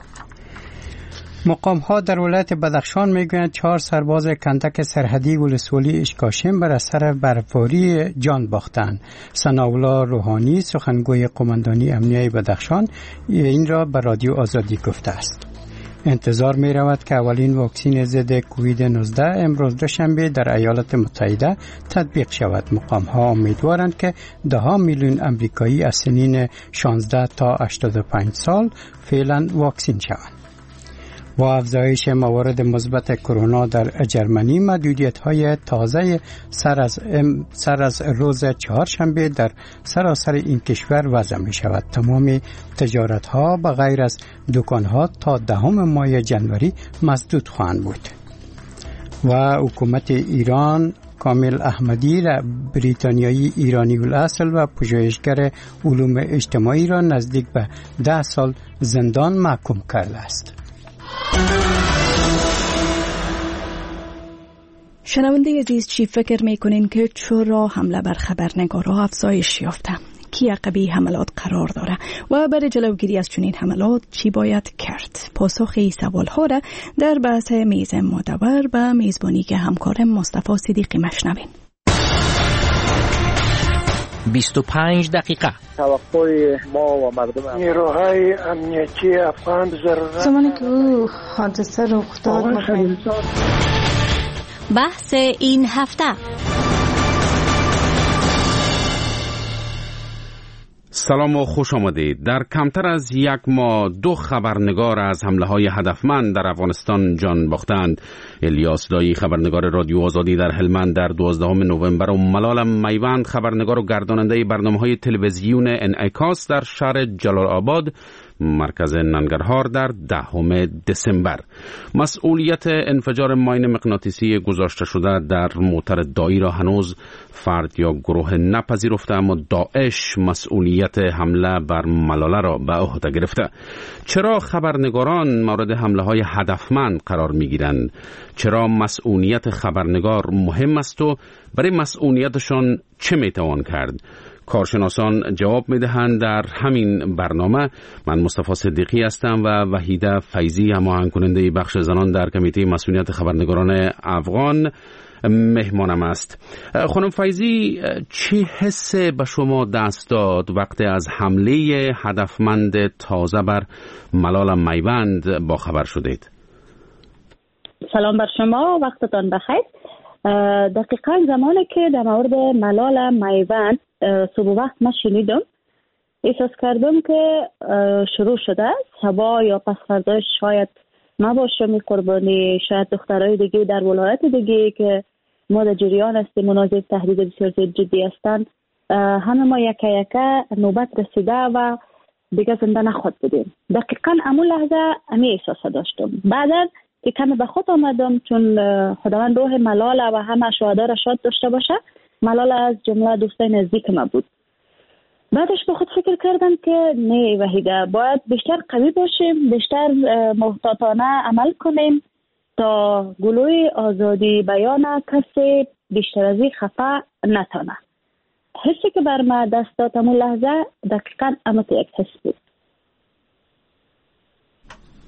Speaker 3: مقام ها در ولایت بدخشان میگویند چهار سرباز کندک سرحدی ولسوالی اشکاشم بر اثر برفباری جان باختند. ثناءالله روحانی سخنگوی قماندانی امنیه بدخشان این را به رادیو آزادی گفته است. انتظار می رود که اولین واکسین ضد کووید نوزده امروز دوشنبه در ایالات متحده تطبیق شود. مقام ها امیدوارند که ده ها میلیون امریکایی از سنین شانزده تا هشتاد و پنج سال فعلا واکسین شوند. با افزایش موارد مثبت کرونا در جرمنی، محدودیت‌های تازه سر از سر از روز چهارشنبه در سراسر این کشور وضع می‌شود. تمام تجارت‌ها به غیر از دکان‌ها تا دهم ماه جنوری مسدود خواهند بود. و حکومت ایران کامل احمدی را بریتانیایی ایرانی الاصل و پژوهشگر علوم اجتماعی را نزدیک به ده سال زندان محکوم کرده است.
Speaker 2: شنونده عزیز، چی فکر میکنین که چرا حمله بر خبرنگارها افزایش یافته؟ کی عقبی حملات قرار داره و برای جلوگیری از چنین حملات چی باید کرد؟ پاسخ این سوال ها را در بحث میز معتبر به میزبانی که همکارم مصطفی صدیقی مشنوین.
Speaker 22: بیست و پنج دقیقه.
Speaker 6: توقع ما و مردم
Speaker 7: نیروهای امنیتی افغان ضرورت
Speaker 8: زمانی که او حادثه رخ داد.
Speaker 22: بحث این هفته.
Speaker 9: سلام و خوش آمدید. در کمتر از یک ماه دو خبرنگار از حمله های هدفمند در افغانستان جان باختند. الیاس دایی خبرنگار رادیو آزادی در هلمند در دوازدهم نوامبر و ملال میوند خبرنگار و گرداننده برنامه‌های تلویزیون انعکاس در شهر جلال آباد مرکز ننگرهار در دهم دسامبر. مسئولیت انفجار ماین مغناطیسی گذاشته شده در موتر دایی را هنوز فرد یا گروه نپذیرفته، اما داعش مسئولیت حمله بر ملاله را به عهده گرفته. چرا خبرنگاران مورد حمله های هدفمند قرار می گیرند؟ چرا مسئولیت خبرنگار مهم است و برای مسئولیتشان چه می توان کرد؟ کارشناسان جواب میدهند در همین برنامه. من مصطفی صدیقی هستم و وحیده فیضی هماهنگ کننده بخش زنان در کمیته مسئولیت خبرنگاران افغان مهمانم است. خانم فیضی، چه حس به شما دست داد وقتی از حمله هدفمند تازه بر ملال میوند با خبر شدید؟
Speaker 11: سلام بر شما، وقتتان بخیر. دقیقاً زمانی که در مورد ملال میوند صبح وقت من شنیدم، احساس کردم که شروع شده است. شبا یا پس فرداش شاید نباشه می قربانی، شاید دخترای دیگه در ولایت دیگه که ما در جریان هستیم مناظر تهدید بسیار جدی هستند، همه ما یکه یکه نوبت رسیده و دیگه زنده نخواد بودیم. دقیقاً امون لحظه امی احساس داشتم. بعدا که کمی به خود آمدم، چون خداوند روح ملال و همه شهدا را شاد داشته باشه. ملال از جمله دوستای نزدیک ما بود. بعدش به خود فکر کردم که نه وحیده، باید بیشتر قوی باشیم، بیشتر محتاطانه عمل کنیم تا گلوی آزادی بیان کسی بیشتر از این خفه نتانه. حسی که بر ما دست داد همون لحظه دقیقاً امت یک حس بود.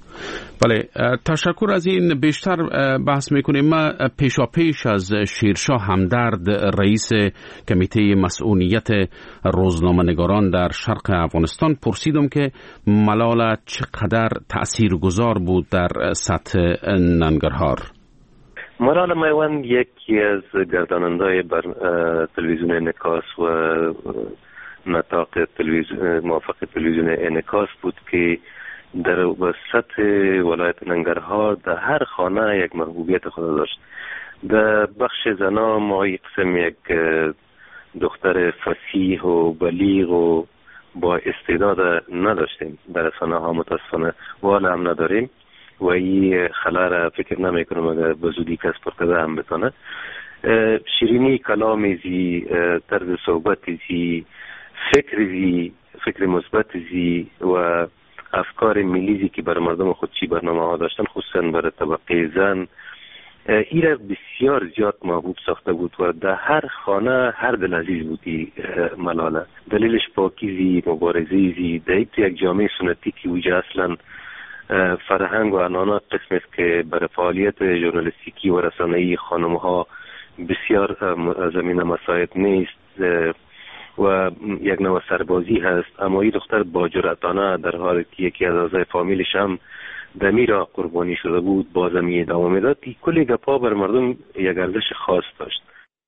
Speaker 9: بله، تشکر از این. بیشتر بحث میکنیم. ما پیشا پیش از شیرشاه همدرد رئیس کمیته مسئولیت روزنامه‌نگاران در شرق افغانستان پرسیدم که ملال چقدر تاثیرگذار بود در سطح ننگرهار.
Speaker 12: ملال میوند یکی از گرداننده‌های بر تلویزیون انعکاس و نطاق تلویزیون موافق تلویزیون انعکاس بود که در وسط ولایت ننگرهار در هر خانه یک محبوبیت خود داشت. در بخش زنا ما یک قسم یک دختر فصیح و بلیغ و با استعداد نداشتیم در رسانه ها، متاسفانه والا هم نداریم و این خلا را فکر نمی کنم اگر به زودی کس پرکده هم بتانه. شیرینی کلام زی، طرز صحبت زی، فکر زی، فکر مثبت زی و افکار ملیزی که برای مردم خودچی برنامه ها داشتن، خصوصا برای طبقه زن، این را بسیار زیاد محبوب ساخته بود و در هر خانه هر دل عزیز بودی ملاله. دلیلش پاکیزی، مبارزی زی، در یک جامعه سنتی که ویجه اصلا فرهنگ و عنعنات قسم است که برای فعالیت ژورنالیستیکی و رسانه‌ای خانم‌ها بسیار زمینه مساعد نیست و یک نوع سربازی هست، اما این دختر با جرأتانه در حالی که یکی از اعضای فامیلش هم دمی را قربانی شده بود بازم ادامه میداد. کلی گپا بر مردم یک ارزش خاص داشت.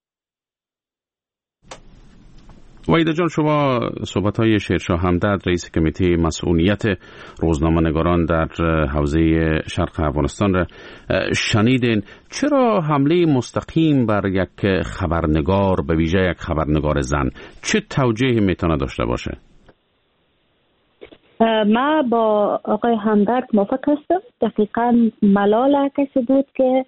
Speaker 9: وحید جان، شما صحبت‌های شیرشاه همدرد رئیس کمیته مسئولیت روزنامه‌نگاران در حوزه شرق افغانستان را شنیدین. چرا حمله مستقیم بر یک خبرنگار، به ویژه یک خبرنگار زن، چه توجیهی میتونه داشته باشه؟
Speaker 11: ما با آقای همدرد موافق هستم. دقیقاً ملال کسی بود که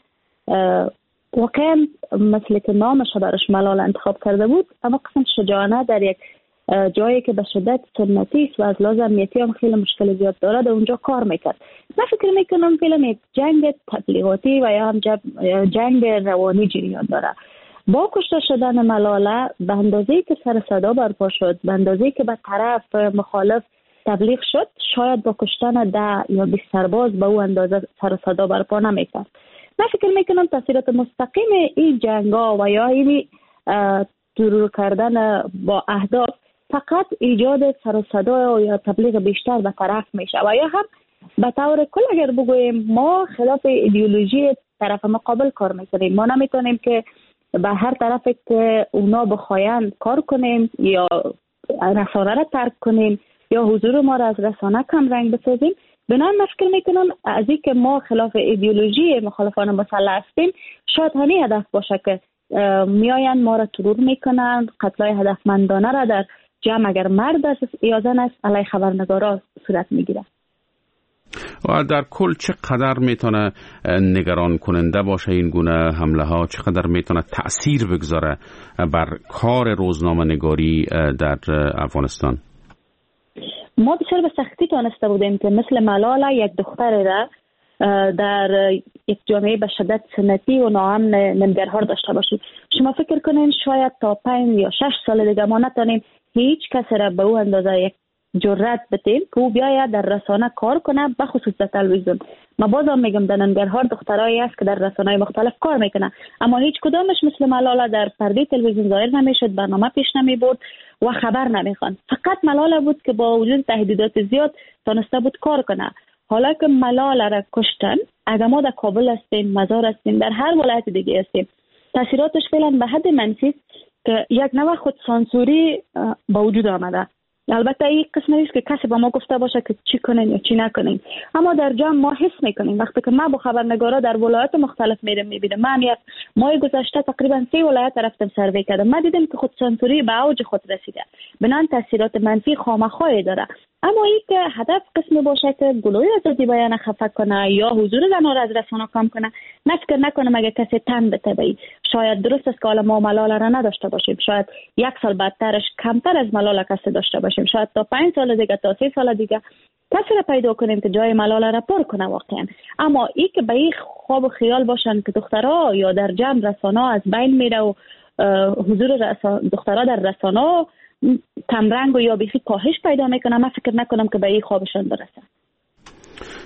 Speaker 11: واقعا مثل که نامش برش ملال انتخاب کرده بود، اما قسم شجاعانه در یک جایی که به شدت سنتی است و از لحاظ امنیتی هم خیلی مشکل زیاد داره در اونجا کار میکرد. من فکر میکنم فیلم یک جنگ تبلیغاتی و یا هم جنگ روانی جریان داره. با کشته شدن ملاله به اندازه‌ای که سر صدا برپا شد، به اندازه‌ای که به طرف مخالف تبلیغ شد، شاید با کشتن ده یا بیست سرباز به اون اندازه سر صدا برپا نمیکرد. من فکر میکنم تاثیرات مستقیم این جنگا و یا این ترور کردن با اهداف فقط ایجاد سر و صدا یا تبلیغ بیشتر به طرف میشه و یا هم به طور کل اگر بگوییم ما خلاف ایدئولوژی طرف مقابل کار میکنیم. ما نمیتونیم که به هر طرف که اونا بخواین کار کنیم یا رسانه را ترک کنیم یا حضور ما را از رسانه کم رنگ بسازیم. بنابراین من فکر میکنم از این که ما خلاف ایدئولوژی مخالفان مسلح هستیم، شاید همین هدف باشه که میاین ما را ترور میکنن، قتلای هدفمندانه را در جمع اگر مرد است یا زن است علیه خبرنگارا صورت میگیره.
Speaker 9: و در کل چقدر میتونه نگران کننده باشه این گونه حمله ها؟ چقدر میتونه تأثیر بگذاره بر کار روزنامه نگاری در افغانستان؟
Speaker 11: ما بسیار به سختی تانسته بودیم که مثل ملاله یک دختر را در یک جامعه به شدت سنتی و ناامن ننگرهار داشته باشیم. شما فکر کنین شاید تا پنج یا شش سال دیگه ما نتونیم هیچ کسی را به او اندازه یک جرأت بدیم که او بیاید در رسانه کار کنه، به خصوص در تلویزیون. ما بازم میگم در ننگرهار دخترایی است که در رسانه‌های مختلف کار میکنه، اما هیچ کدامش مثل ملاله در پرده تلویزیون ظاهر نمیشد، برنامه پیش نمی برد و خبر نمیخوان. فقط ملاله بود که با وجود تهدیدات زیاد تانسته بود کار کنه. حالا که ملاله را کشتن، اگر ما در کابل هستیم، مزار هستیم، در هر ولایت دیگه هستیم، تاثیراتش فعلا به حد منفی که یک نوع خود سانسوری با وجود آمده. البته این قسم نیست که کسی با ما گفته باشه که چی کنین یا چی نکنین، اما در جمع ما حس میکنیم. وقتی که ما با خبرنگارا در ولایت مختلف میرم میبینم، من یک ماه گذشته تقریبا سه ولایت رفتم سروی کردم، ما دیدم که خود سانسوری به اوج خود رسیده، بنان تاثیرات منفی خامخوای داره. اما این که هدف قسمی باشه که گلوی آزادی بیان خفه کنه یا حضور زنان را از رسانه کم کنه، نفکر نکنم اگه کسی تن بتبی. شاید درست است که حالا ما ملاله را نداشته باشیم، شاید یک سال بعدترش کمتر از ملاله کسی داشته باشیم، شاید تا پنج سال دیگه تا سه سال دیگه کسی را پیدا کنیم که جای ملاله را پر کنه واقعا. اما این که به این خواب و خیال باشن که دخترها یا در جمع رسانه از بین میره و حضور دخترها در رسانه کمرنگ و یا بیخی کاهش پیدا میکنه، من فکر نکنم که به این خوابشان برسه.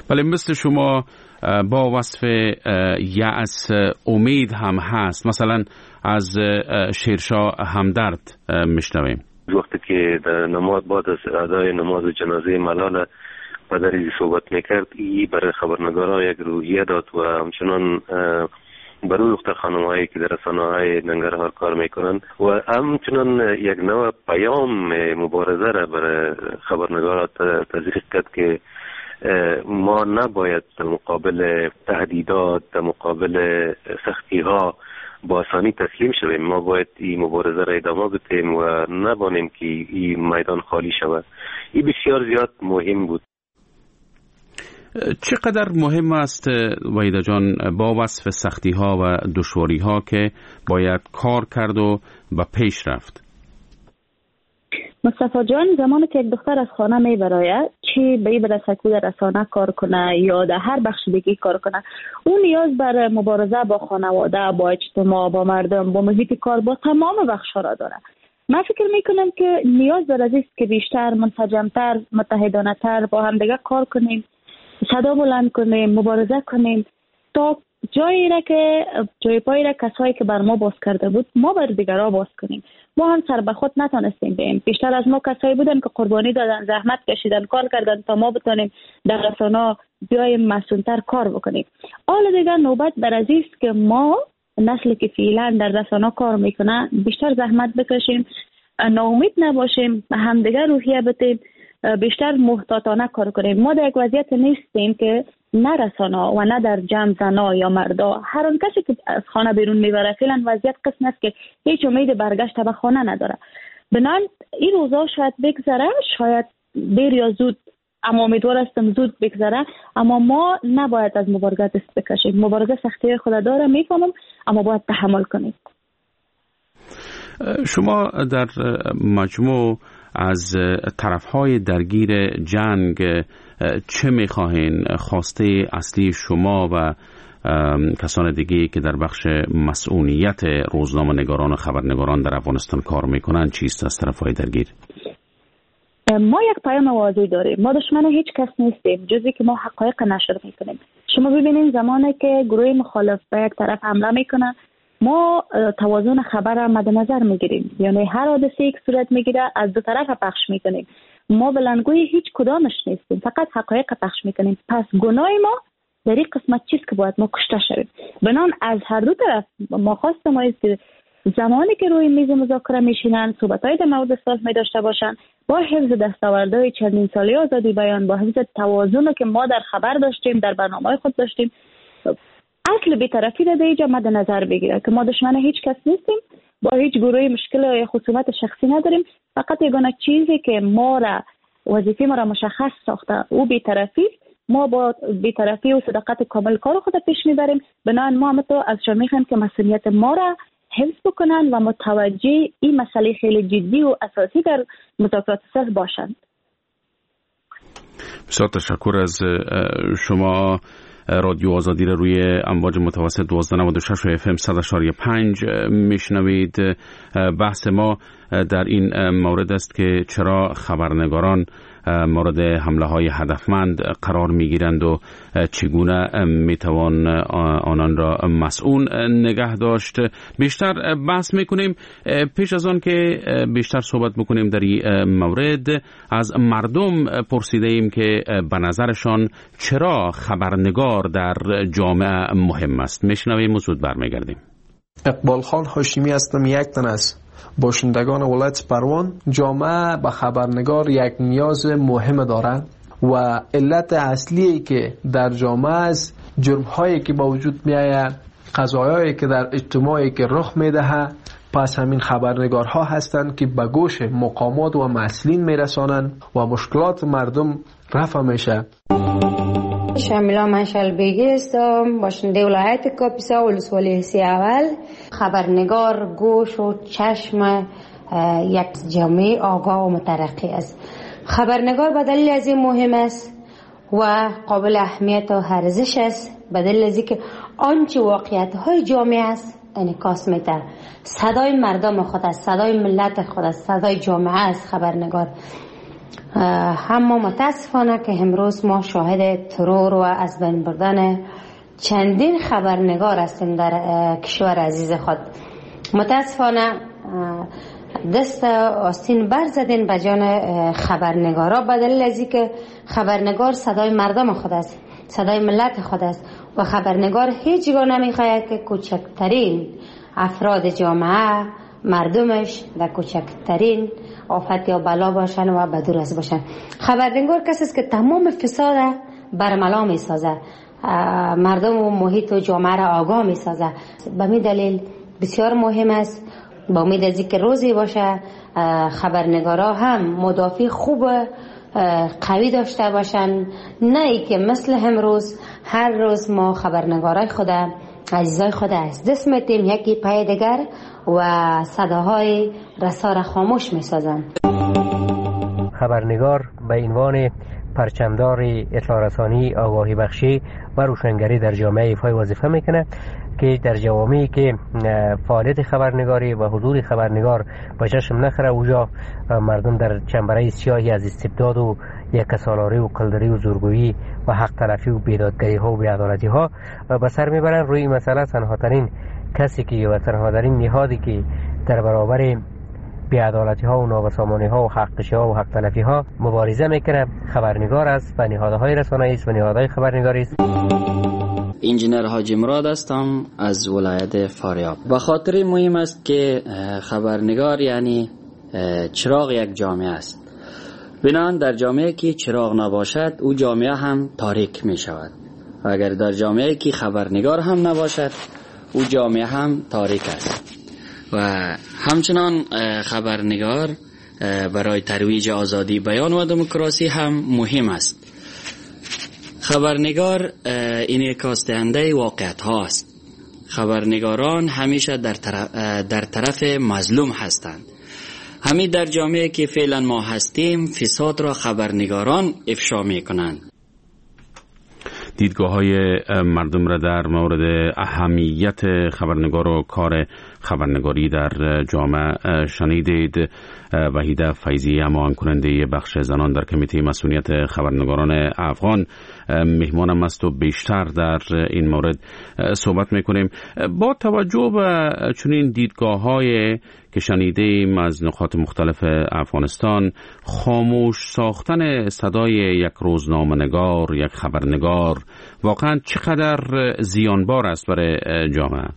Speaker 9: ولی مثل شما با وصف یأس امید هم هست. مثلا از شیرشاه همدرد میشنویم
Speaker 12: وقتی که در نماز بعد از ادای نماز جنازه ملال پدری صحبت میکرد، ای برای خبرنگارا یک روحیه داد و همچنان برای دختر خانم‌هایی که در رسانه‌های ننگرهار کار میکنن و همچنان یک نوع پیام مبارزه را برای خبرنگارا تزریق کرد که ما نباید در مقابل تهدیدات، در مقابل سختی ها با آسانی تسلیم شویم. ما باید این مبارزه را ادامه بدیم و نبانیم که این میدان خالی شود. این بسیار زیاد مهم بود.
Speaker 9: چقدر مهم است وحیده جان با وصف سختی ها و دشواری ها که باید کار کرد و به پیش رفت؟
Speaker 11: مصطفی جان، زمانی که یک دختر از خانه می براید، چی به این برسه که در رسانه کار کنه یا در هر بخش دیگه کار کنه، اون نیاز بر مبارزه با خانواده، با اجتماع، با مردم، با محیط کار، با تمام بخش‌ها را داره. من فکر میکنم که نیاز بر از است که بیشتر منسجمتر، متحدانه‌تر با هم دیگه کار کنیم، صدا بلند کنیم، مبارزه کنیم تا جایی را که جای پای را کسایی که بر ما باز کرده بود ما بر دیگرها باز کنیم. ما هم سر به خود نتونستیم بیم. بیشتر از ما کسایی بودن که قربانی دادن، زحمت کشیدن، کار کردن تا ما بتونیم در رسانه بیایم مسئول‌تر کار بکنیم. حالا دیگه نوبت بر از است که ما نسلی که فعلا در رسانه کار میکنه بیشتر زحمت بکشیم، ناامید نباشیم، هم دیگه روحیه بدیم، بیشتر محتاطانه کار کنیم. ما در یک وضعیت نیستیم که نه رسانه و نه در جمع زنا یا مردا، هر اون کسی که از خانه بیرون میبره فعلا وضعیت قسم است که هیچ امید برگشت به خانه نداره. بنان این روزا شاید بگذره، شاید دیر یا زود، اما امیدوار هستم زود بگذره، اما ما نباید از مبارزه دست بکشیم. مبارزه سختی خود داره، میفهمم، اما باید تحمل کنیم.
Speaker 9: شما در مجموع از طرفهای درگیر جنگ چه میخواهین؟ خواسته اصلی شما و کسان دیگه که در بخش مسئولیت روزنامه نگاران و خبرنگاران در افغانستان کار میکنن چیست از طرفهای درگیر؟
Speaker 11: ما یک پیام واضح داریم. ما دشمن هیچ کس نیستیم جزی که ما حقایق نشر میکنیم. شما ببینید زمانی که گروه مخالف به یک طرف حمله میکنه، ما توازن خبر را مد نظر میگیریم، یعنی هر حادثه‌ای که صورت میگیره از دو طرف پخش میکنیم. ما بلندگوی هیچ کدامش نیستیم، فقط حقایق پخش میکنیم. پس گناه ما در این قسمت چیست که باید ما کشته شویم. بنان از هر دو طرف ما خواست ما است که زمانی که روی میز مذاکره میشینن، صحبت‌های در مورد صلح می داشته باشن، با حفظ دستاوردهای چندین سالی آزادی بیان، با حفظ توازن که ما در خبر داشتیم، در برنامه‌های خود داشتیم، اصل بی‌طرفی را در اینجا مد نظر بگیره که ما دشمن هیچ کس نیستیم، با هیچ گروهی مشکل یا خصومت شخصی نداریم. فقط یگانه چیزی که ما را وظیفه ما را مشخص ساخته او بی‌طرفی، ما با بی‌طرفی و صداقت کامل کار خود پیش میبریم. بنابراین ما هم تو از شما میخوایم که مسئولیت ما را حفظ بکنن و متوجه این مسئله خیلی جدی و اساسی در مذاکرات صلح باشند.
Speaker 9: بسیار تشکر از شما. رادیو آزادی را روی امواج متوسط دوازده نود و شش و اف ام صد و پنج میشنوید. بحث ما در این مورد است که چرا خبرنگاران مورد حمله های هدفمند قرار میگیرند و چگونه میتوان آنان را مسئول نگه داشت. بیشتر بحث میکنیم. پیش از آن که بیشتر صحبت بکنیم در این مورد، از مردم پرسیده ایم که به نظرشان چرا خبرنگار در جامعه مهم است. میشنویم و زود برمیگردیم.
Speaker 13: اقبال خان هاشمی هستم، یک تن از باشندگان ولایت پروان. جامعه به خبرنگار یک نیاز مهم دارد و علت اصلی که در جامعه است جرم هایی که با وجود می آید، قضایایی که در اجتماعی که رخ می دهد، پس همین خبرنگارها هستند که به گوش مقامات و مسئولین می رسانند و مشکلات مردم رفع میشه.
Speaker 14: شمیلا منشل بیگی هستم، باشنده ولایت کاپیسا ولسوالی سی اول. خبرنگار گوش و چشم یک جامعه آگاه و مترقی است. خبرنگار به دلیل از این مهم است و قابل اهمیت و ارزش است، به دلیل از اینکه آنچه واقعیت های جامعه است انعکاس میده. صدای مردم خود است، صدای ملت خود است، صدای جامعه است خبرنگار. اما متاسفانه که امروز ما شاهد ترور و از بین بردن چندین خبرنگار هستیم در کشور عزیز خود. متاسفانه دست آستین بر زدین به جان خبرنگارا، به دلیل از اینکه خبرنگار صدای مردم خود است، صدای ملت خود است و خبرنگار هیچ گونه نمیخواهد که کوچکترین افراد جامعه، مردمش در کوچکترین آفت یا بلا باشن و بدور از باشن. خبرنگار کسی است که تمام فساد برملا می سازه، مردم و محیط و جامعه را آگاه می سازه. به می دلیل بسیار مهم است با امید از اینکه روزی باشه خبرنگارا هم مدافع خوب قوی داشته باشن، نه ای که مثل امروز هر روز ما خبرنگارای خود عزیزای خود از دست میتیم یکی پای دیگر و صداهای رسا را خاموش میسازن.
Speaker 5: خبرنگار به عنوان پرچمدار اطلاع رسانی، آگاهی بخشی و روشنگری در جامعه ایفای وظیفه میکنه که در جوامعی که فعالیت خبرنگاری و حضور خبرنگار به چشم نخره، اوجا مردم در چنبره سیاهی از استبداد و یکسالاری و کلدری و زورگویی و حق تلفی و بیدادگری ها و بیعدالتی ها به سر میبرن. روی مسئله تنهاترین کسی که و تنهاترین نهادی که در برابر بیعدالتی ها و نابسامانی ها و حق‌کشی ها و حق تلفی ها مبارزه میکنه خبرنگار است و نهادهای رسانه‌ای است و نهادهای خبرنگاری است.
Speaker 15: انجینر حاجی مراد هستم از ولایت فاریاب. به خاطر مهم است که خبرنگار یعنی چراغ یک جامعه است. بنان در جامعه که چراغ نباشد او جامعه هم تاریک می شود. اگر در جامعه که خبرنگار هم نباشد او جامعه هم تاریک است. و همچنان خبرنگار برای ترویج آزادی بیان و دموکراسی هم مهم است. خبرنگار این کاستنده واقعیت هاست. خبرنگاران همیشه در طرف, در طرف مظلوم هستند. همین در جامعه که فعلا ما هستیم فساد را خبرنگاران افشا می کنند.
Speaker 9: دیدگاه های مردم را در مورد اهمیت خبرنگار و کار خبرنگاری در جامعه شنیدید. وحیده فیضی امان کننده بخش زنان در کمیته مسئولیت خبرنگاران افغان مهمانم است و بیشتر در این مورد صحبت میکنیم. با توجه به چنین دیدگاه های که شنیدیم از نقاط مختلف افغانستان، خاموش ساختن صدای یک روزنامه‌نگار، یک خبرنگار واقعا چقدر زیانبار است برای جامعه؟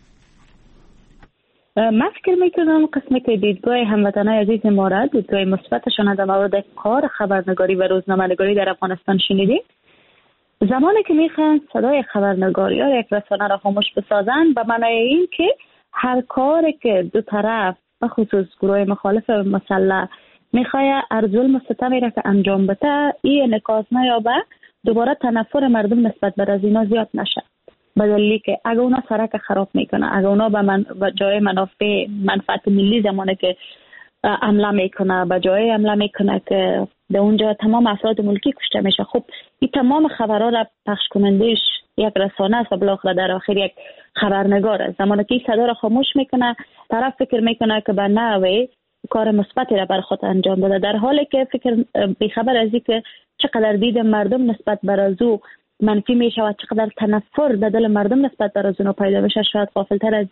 Speaker 11: من فکر میکنم قسمی که دیدگاه هموطنان عزیز ما را دیدگاه مثبتشان در مورد کار خبرنگاری و روزنامه‌نگاری در افغانستان شنیدیم. زمانی که میخوان صدای خبرنگاری یا یک رسانه را خاموش بسازن به معنای این که هر کاری که دو طرف به خصوص گروه مخالف مسلح میخواه ارذل مستمری را که انجام بده این انعکاس نیابه، دوباره تنفر مردم نسبت بر از اینا زیاد نشه. به دلیلی که اگه اونا سرک خراب میکنه، اگه اونا به من و جای منافع منفعت ملی زمانه که حمله میکنه، به جای حمله میکنه که در اونجا تمام افراد ملکی کشته میشه، خب این تمام خبرها را پخش کنندش یک رسانه است و بالاخره در آخر یک خبرنگار است. زمانی که این صدا را خاموش میکنه، طرف فکر میکنه که به نحوه کار مثبتی را بر خود انجام بده، در حالی که فکر بیخبر از این که چقدر دید مردم نسبت بر از او منفی میشه و چقدر تنفر در دل مردم نسبت بر از اونو پیدا بشه، شاید غافلتر از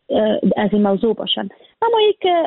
Speaker 11: از این موضوع باشن. اما این که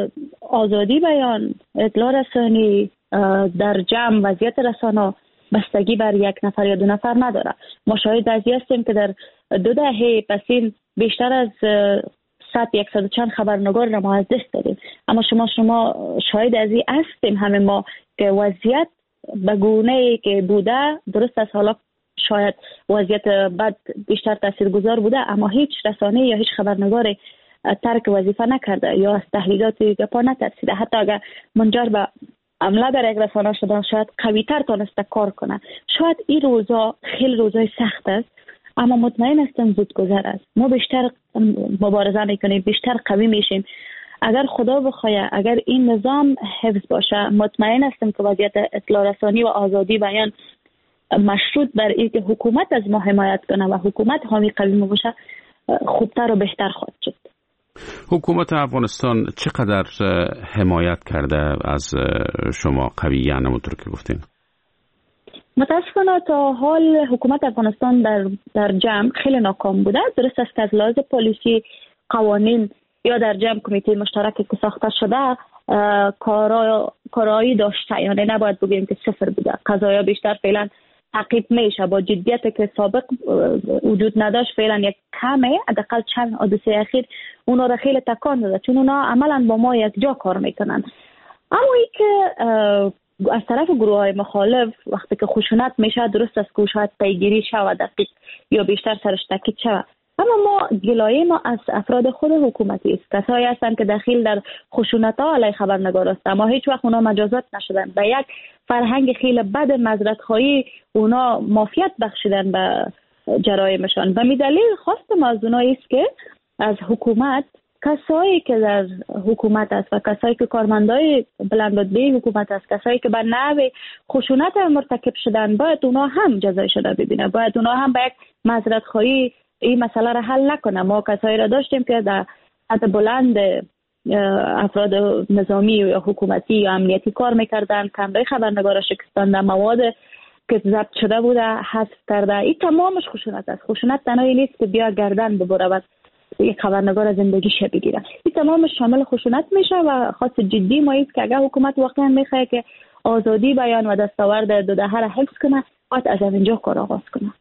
Speaker 11: آزادی بیان، اطلاع رسانی در جمع وضعیت رسانه بستگی بر یک نفر یا دو نفر نداره. ما شاهد از این هستیم که در دو دهه پسین بیشتر از صد یکصد چند خبرنگار را ما از دست دادیم. اما شما شما شاهد از این هستیم همه ما که وضعیت به گونه‌ای که بوده، درست از حالا شاید وضعیت بد بیشتر تاثیرگذار بوده، اما هیچ رسانه یا هیچ خبرنگاری ترک وظیفه نکرده یا از تهدیداتی پا نترسیده. حتی اگر منجر به حمله در یک رسانه شده، شاید قوی‌تر تانسته کار کنه. شاید این روزا خیلی روزای سخت است، اما مطمئن هستم زود گذر است. ما بیشتر مبارزه میکنیم، بیشتر قوی میشیم. اگر خدا بخواه، اگر این نظام حفظ باشه، مطمئن هستم که وضعیت اطلاع رسانی و آزادی بیان مشروط بر اینکه حکومت از ما حمایت کنه و حکومت حامی قوی ما باشه، خوبتر و بهتر خواهد شد.
Speaker 9: حکومت افغانستان چقدر حمایت کرده از شما قویاً همونطور که گفتین؟
Speaker 11: متاسفانه تا حال حکومت افغانستان در در جمع خیلی ناکام بوده. درست است که از لحاظ پالیسی قوانین یا در جمع کمیته مشترکی که ساخته شده کارایی داشته، یعنی نباید بگیم که صفر بوده. قضایا بیشتر فعلا تعقیب میشه با جدیت که سابق وجود نداشت. فعلا یک کمه، حداقل چند حادثه اخیر اونا را خیلی تکان داده، چون اونا عملا با ما یک جا کار میکنن. اما ای که از طرف گروه های مخالف وقتی که خشونت میشه، درست است که شاید پیگیری شود دقیق یا بیشتر سرش تاکید شود، اما ما گلایه ما از افراد خود حکومتی است. کسایی هستند که دخیل در خشونت ها علیه خبرنگار است، اما هیچ وقت اونا مجازات نشدن. به یک فرهنگ خیلی بد معذرت خواهی اونا مافیت بخشیدن به جرایمشان. و می دلیل خواستم از اونا است که از حکومت، کسایی که در حکومت است و کسایی که کارمندای بلند رتبه حکومت است، کسایی که به نحو خشونت مرتکب شدن، باید اونا هم جزای شده ببینه، باید اونا هم به یک معذرت خواهی این مسئله را حل نکنه. ما کسایی را داشتیم که در سطح بلند افراد نظامی یا حکومتی یا امنیتی کار میکردن، کمره خبرنگار را شکستاندن، مواد که ضبط شده بوده حذف کرده. این تمامش خشونت است. خشونت تنهایی نیست که بیا گردن ببره و یک خبرنگار زندگیش بگیره. این تمامش شامل خشونت میشه و خاص جدی ما است که اگر حکومت واقعا میخواد که آزادی بیان و دستاورد دو دهه را حفظ کنه، باید از اینجا کار آغاز کنه.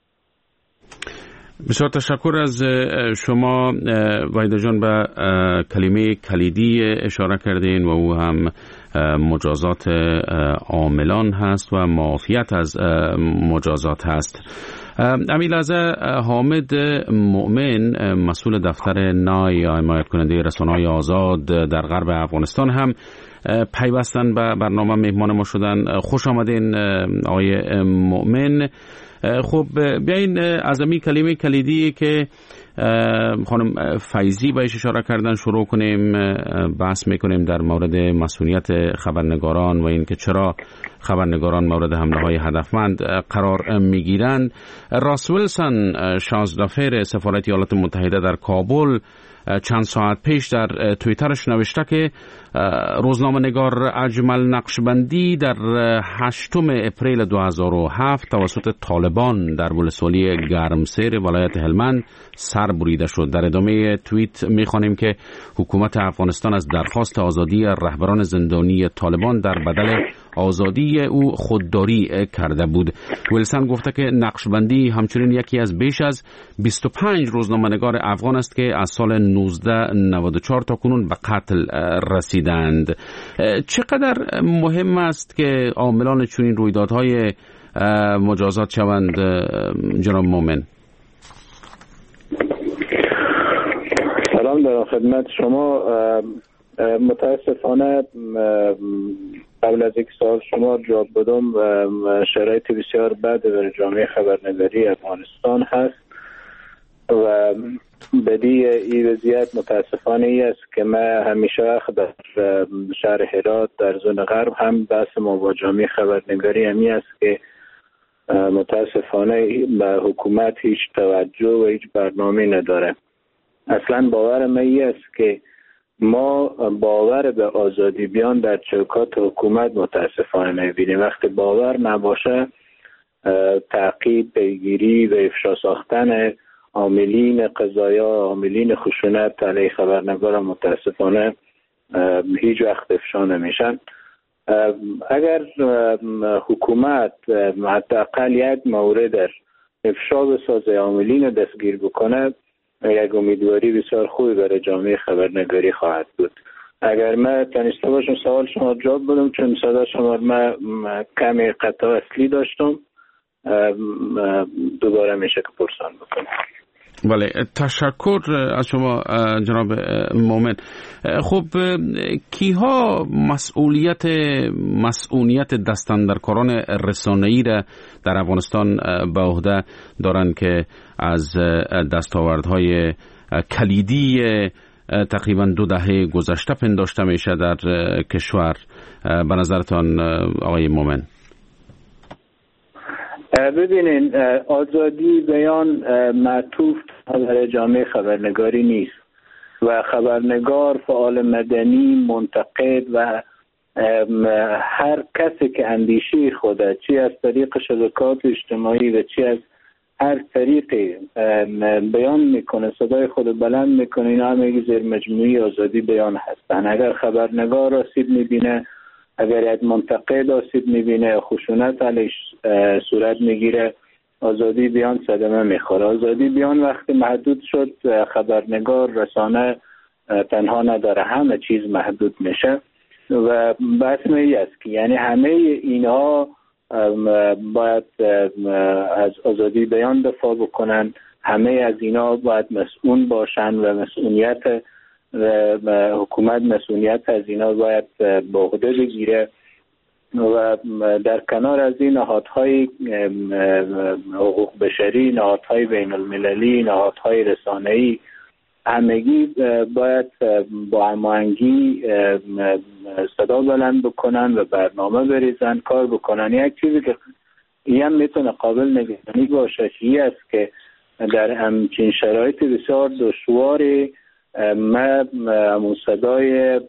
Speaker 9: بسیار تشکر از شما وحیده جان. به کلمه کلیدی اشاره کردین و او هم مجازات عاملان هست و معافیت از مجازات هست. امیل از حامد مؤمن، مسئول دفتر نای یا حمایت کننده رسانه‌های آزاد در غرب افغانستان، هم پیوستن به برنامه مهمان ما شدن. خوش آمدین آقای مؤمن. خب بیاین از امی کلمه کلیدی که خانم فیضی بهش اشاره کردن شروع کنیم. بحث میکنیم در مورد مسئولیت خبرنگاران و اینکه چرا خبرنگاران مورد حمله های هدفمند قرار میگیرند. راس ویلسون، شانزلافر سفارت ایالات متحده در کابل، چند ساعت پیش در توییترش نوشته که روزنامه نگار اجمل نقشبندی در هشتم اپریل دو هزار و هفت توسط طالبان در ولسوالی گرمسیر ولایت هلمند سر بریده شد. در ادامه توییت میخوانیم که حکومت افغانستان از درخواست آزادی رهبران زندانی طالبان در بدل آزادی او خودداری کرده بود. ویلسون گفته که نقشبندی همچنین یکی از بیش از بیست و پنج روزنامه‌نگار افغان است که از سال نوزده نود و چهار تا کنون به قتل رسیدند. چقدر مهم است که عاملان چنین رویدادهای مجازات شوند جناب مومن؟
Speaker 6: سلام در خدمت شما. متاسفانه قبل از یک سال شما جواب بدم شرایط بسیار بد در جامعه خبرنگاری افغانستان هست و بدی این وضعیت متاسفانه ای است که ما همیشه در شهر هرات در زون غرب هم بحث ما با جامعه خبرنگاری همی است که متاسفانه به حکومت هیچ توجه و هیچ برنامه نداره. اصلا باور ما ای است که ما باور به آزادی بیان در چوکات حکومت متاسفانه نمی‌بینیم. وقتی باور نباشه تعقیب، پیگیری و افشا ساختن عاملین قضایا، عاملین خشونت علیه خبرنگار متاسفانه هیچ وقت افشا نمیشن. اگر حکومت حداقل یک مورد در افشا بسازه، عاملین دستگیر بکنه، یک امیدواری بسیار خوبی برای جامعه خبرنگاری خواهد بود. اگر من تانسته باشم سوال شما جواب بدم، چون صدا شما من کمی قطع اصلی داشتم، دوباره میشه که پرسان بکنم.
Speaker 9: بله، تشکر از شما جناب مومن. خب کیها مسئولیت مسئولیت دستاندرکاران رسانه‌ای را در افغانستان به عهده دارند که از دستاوردهای کلیدی تقریبا دو دهه گذشته پنداشته میشه در کشور؟ به نظرتان آقای مومن؟
Speaker 6: ببینین، آزادی بیان معطوف در جامعه خبرنگاری نیست. و خبرنگار، فعال مدنی، منتقد و هر کسی که اندیشه خوده چی از طریق شبکات اجتماعی و چی از هر طریقی بیان میکنه، صدای خود بلند میکنه، اینا همه زیر مجموعه آزادی بیان هستن. اگر خبرنگار آسیب میبینه، اگر یک منتقد آسیب میبینه، خشونت علیش صورت میگیره، آزادی بیان صدمه میخوره. آزادی بیان وقتی محدود شد، خبرنگار، رسانه تنها نداره، همه چیز محدود میشه و بس می است که یعنی همه اینها باید از آزادی بیان دفاع بکنن، همه از اینا باید مسئول باشن و مسئولیت حکومت مسئولیت از اینا باید به عهده بگیره و در کنار از این نهادهای حقوق بشری، نهادهای بین المللی، نهادهای رسانه‌ای همگی باید با هماهنگی صدا بلند بکنن و برنامه بریزن، کار بکنن. یک چیزی که این هم میتونه قابل نگرانی باشه این است که در همچین شرایط بسیار دشواری ما همون صدای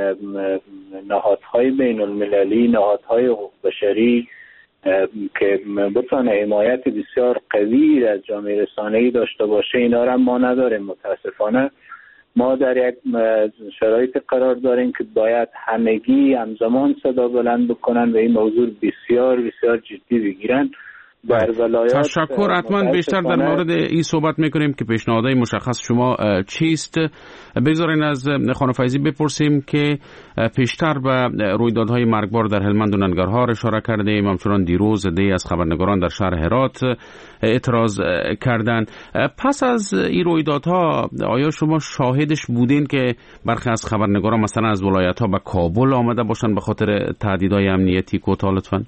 Speaker 6: نهادهای بین المللی، نهادهای حقوق بشری که بتونه حمایت بسیار قوی از جامعه رسانه‌ای داشته باشه، اینا را ما نداریم. متاسفانه ما در یک شرایط قرار داریم که باید همگی همزمان صدا بلند بکنن و این موضوع بسیار بسیار جدی بگیرن. در ولایات
Speaker 9: تشکر. حتما بیشتر در مورد این صحبت میکنیم که پیشنهادهای مشخص شما چیست. بگذارین از خانم فیضی بپرسیم که پیشتر به رویدادهای مرگبار در هلمند و ننگرهار اشاره کردیم، همچنان دیروز عده‌ای از خبرنگاران در شهر هرات اعتراض کردند. پس از این رویدادها آیا شما شاهدش بودین که برخی از خبرنگاران مثلا از ولایت‌ها به کابل آمده باشن به خاطر تهدیدهای امنیتی کوتاه؟ لطفاً.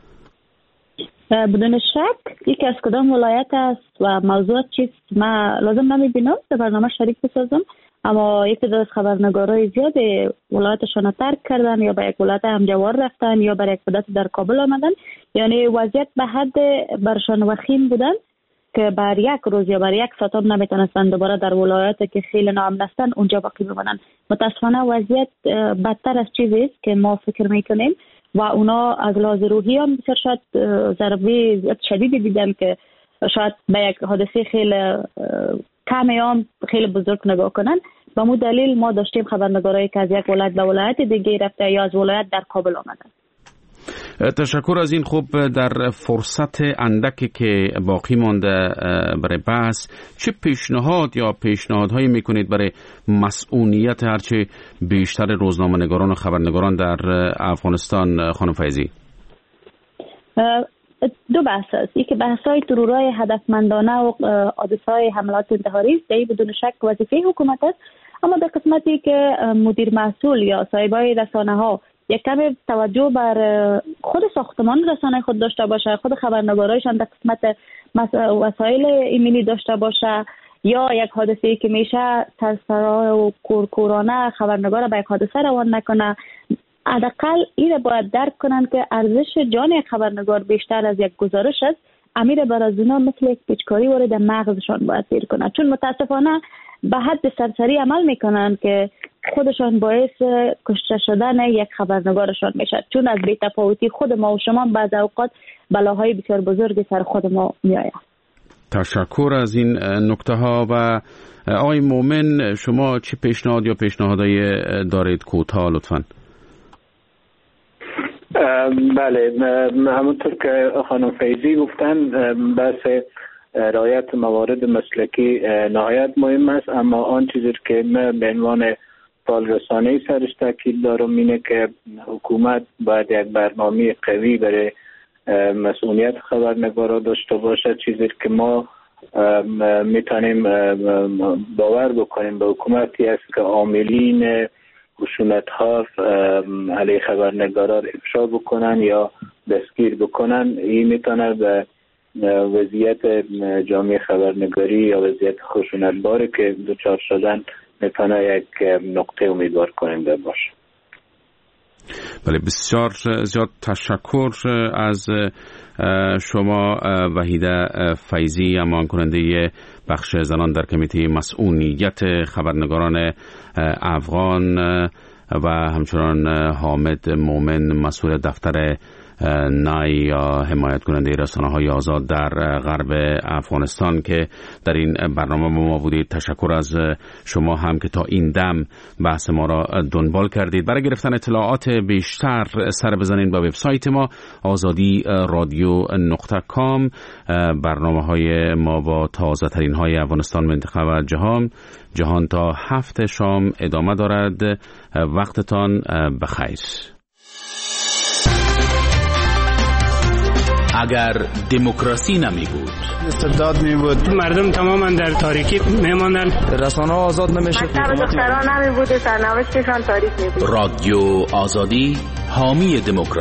Speaker 11: بدون شک یکی از کدام ولایت است و موضوع چیست من لازم نمیبینم در برنامه شریک بسازم، اما یکی از خبرنگارای زیاد ولایتشان ترک کردن یا به یک ولایت همجوار رفتن یا برای یک مدت در کابل آمدن. یعنی وضعیت به حد برشان وخیم بودن که بر یک روز یا بر یک ساعت هم نمیتونستن دوباره در ولایت که خیلی ناامن هستن اونجا باقی بمانن. متاسفانه وضعیت بدتر از چیزی است که ما فکر میکنیم و اونا از لحاظ روحی هم بسیار شاید ضربه شدیدی دیدن که شاید به یک حادثه خیلی کمی هم خیلی بزرگ نگاه کنن. به مو دلیل ما داشتیم خبرنگارایی که از یک ولایت به ولایت دیگه رفته یا از ولایت در کابل آمدن.
Speaker 9: تشکر از این. خوب در فرصت اندکی که باقی مانده برای بحث چه پیشنهاد یا پیشنهادهایی میکنید برای مسئولیت هرچه بیشتر روزنامه‌نگاران و خبرنگاران در افغانستان خانم فیضی؟
Speaker 11: دو بحث است. یکی بحث‌های ترورای هدفمندانه و حادثه‌های حملات انتحاری است، این بدون شک وظیفه حکومت است، اما در قسمتی که مدیر مسئول یا صاحبای رسانه‌ها یک کمی توجه بر خود ساختمان رسانه خود داشته باشه، خود خبرنگارایشان در قسمت وسایل ایمنی داشته باشه، یا یک حادثه‌ای که میشه سرسرا و کورکورانه خبرنگار به یک حادثه روان نکنه، حداقل این باید درک کنن که ارزش جان یک خبرنگار بیشتر از یک گزارش است. امیر بر از اونا مثل یک پیچکاری وارد مغزشان باید دیر کنن، چون متاسفانه به حد سرسری عمل میکنن که خودشان باعث کشته شدن یک خبرنگارشان میشه، چون از بی‌تفاوتی خود ما و شما بعض اوقات بلاهای بسیار بزرگی سر خود ما میآید.
Speaker 9: تشکر از این نکته ها. و آقای مومن شما چه پیشنهاد یا پیشنهادایی دارید کوتاه لطفاً؟
Speaker 6: بله، همونطور که خانم فیضی گفتن بحث رعایت موارد مسلکی نهایت مهم است، اما آن چیزی که من به عنوان فعال رسانه‌ای سرش تاکید دارم اینه که حکومت باید یک برنامه قوی برای مسئولیت خبرنگارا داشته باشه. چیزی که ما میتونیم باور بکنیم به حکومتی است که عاملین خشونت ها علیه خبرنگارا افشا بکنن یا دستگیر بکنن. این میتونه به وضعیت جامعه خبرنگاری یا وضعیت خشونتباری که دچار شدن میتونه یک نقطه امیدوار کننده باشه.
Speaker 9: بله، بسیار زیاد تشکر از شما وحیده فیضی، امان کننده بخش زنان در کمیته مسئولیت خبرنگاران افغان و همچنان حامد مومن، مسئول دفتر نای یا حمایت کننده رسانه های آزاد در غرب افغانستان که در این برنامه ما بودید. تشکر از شما هم که تا این دم بحث ما را دنبال کردید. برای گرفتن اطلاعات بیشتر سر بزنید به وبسایت ما آزادی رادیو نقطه کام. برنامه های ما با تازه ترین های افغانستان، منطقه و جهان جهان تا هفت شام ادامه دارد. وقتتان بخیر.
Speaker 10: اگر دموکراسی نمی بود،
Speaker 26: استبداد می بود، مردم تماما در تاریکی می ماندن،
Speaker 16: رسانه آزاد نمیشه،
Speaker 17: مکتب دختران نمی بود، سرنوشتشان تاریک می بود.
Speaker 10: رادیو آزادی حامی دموکراسی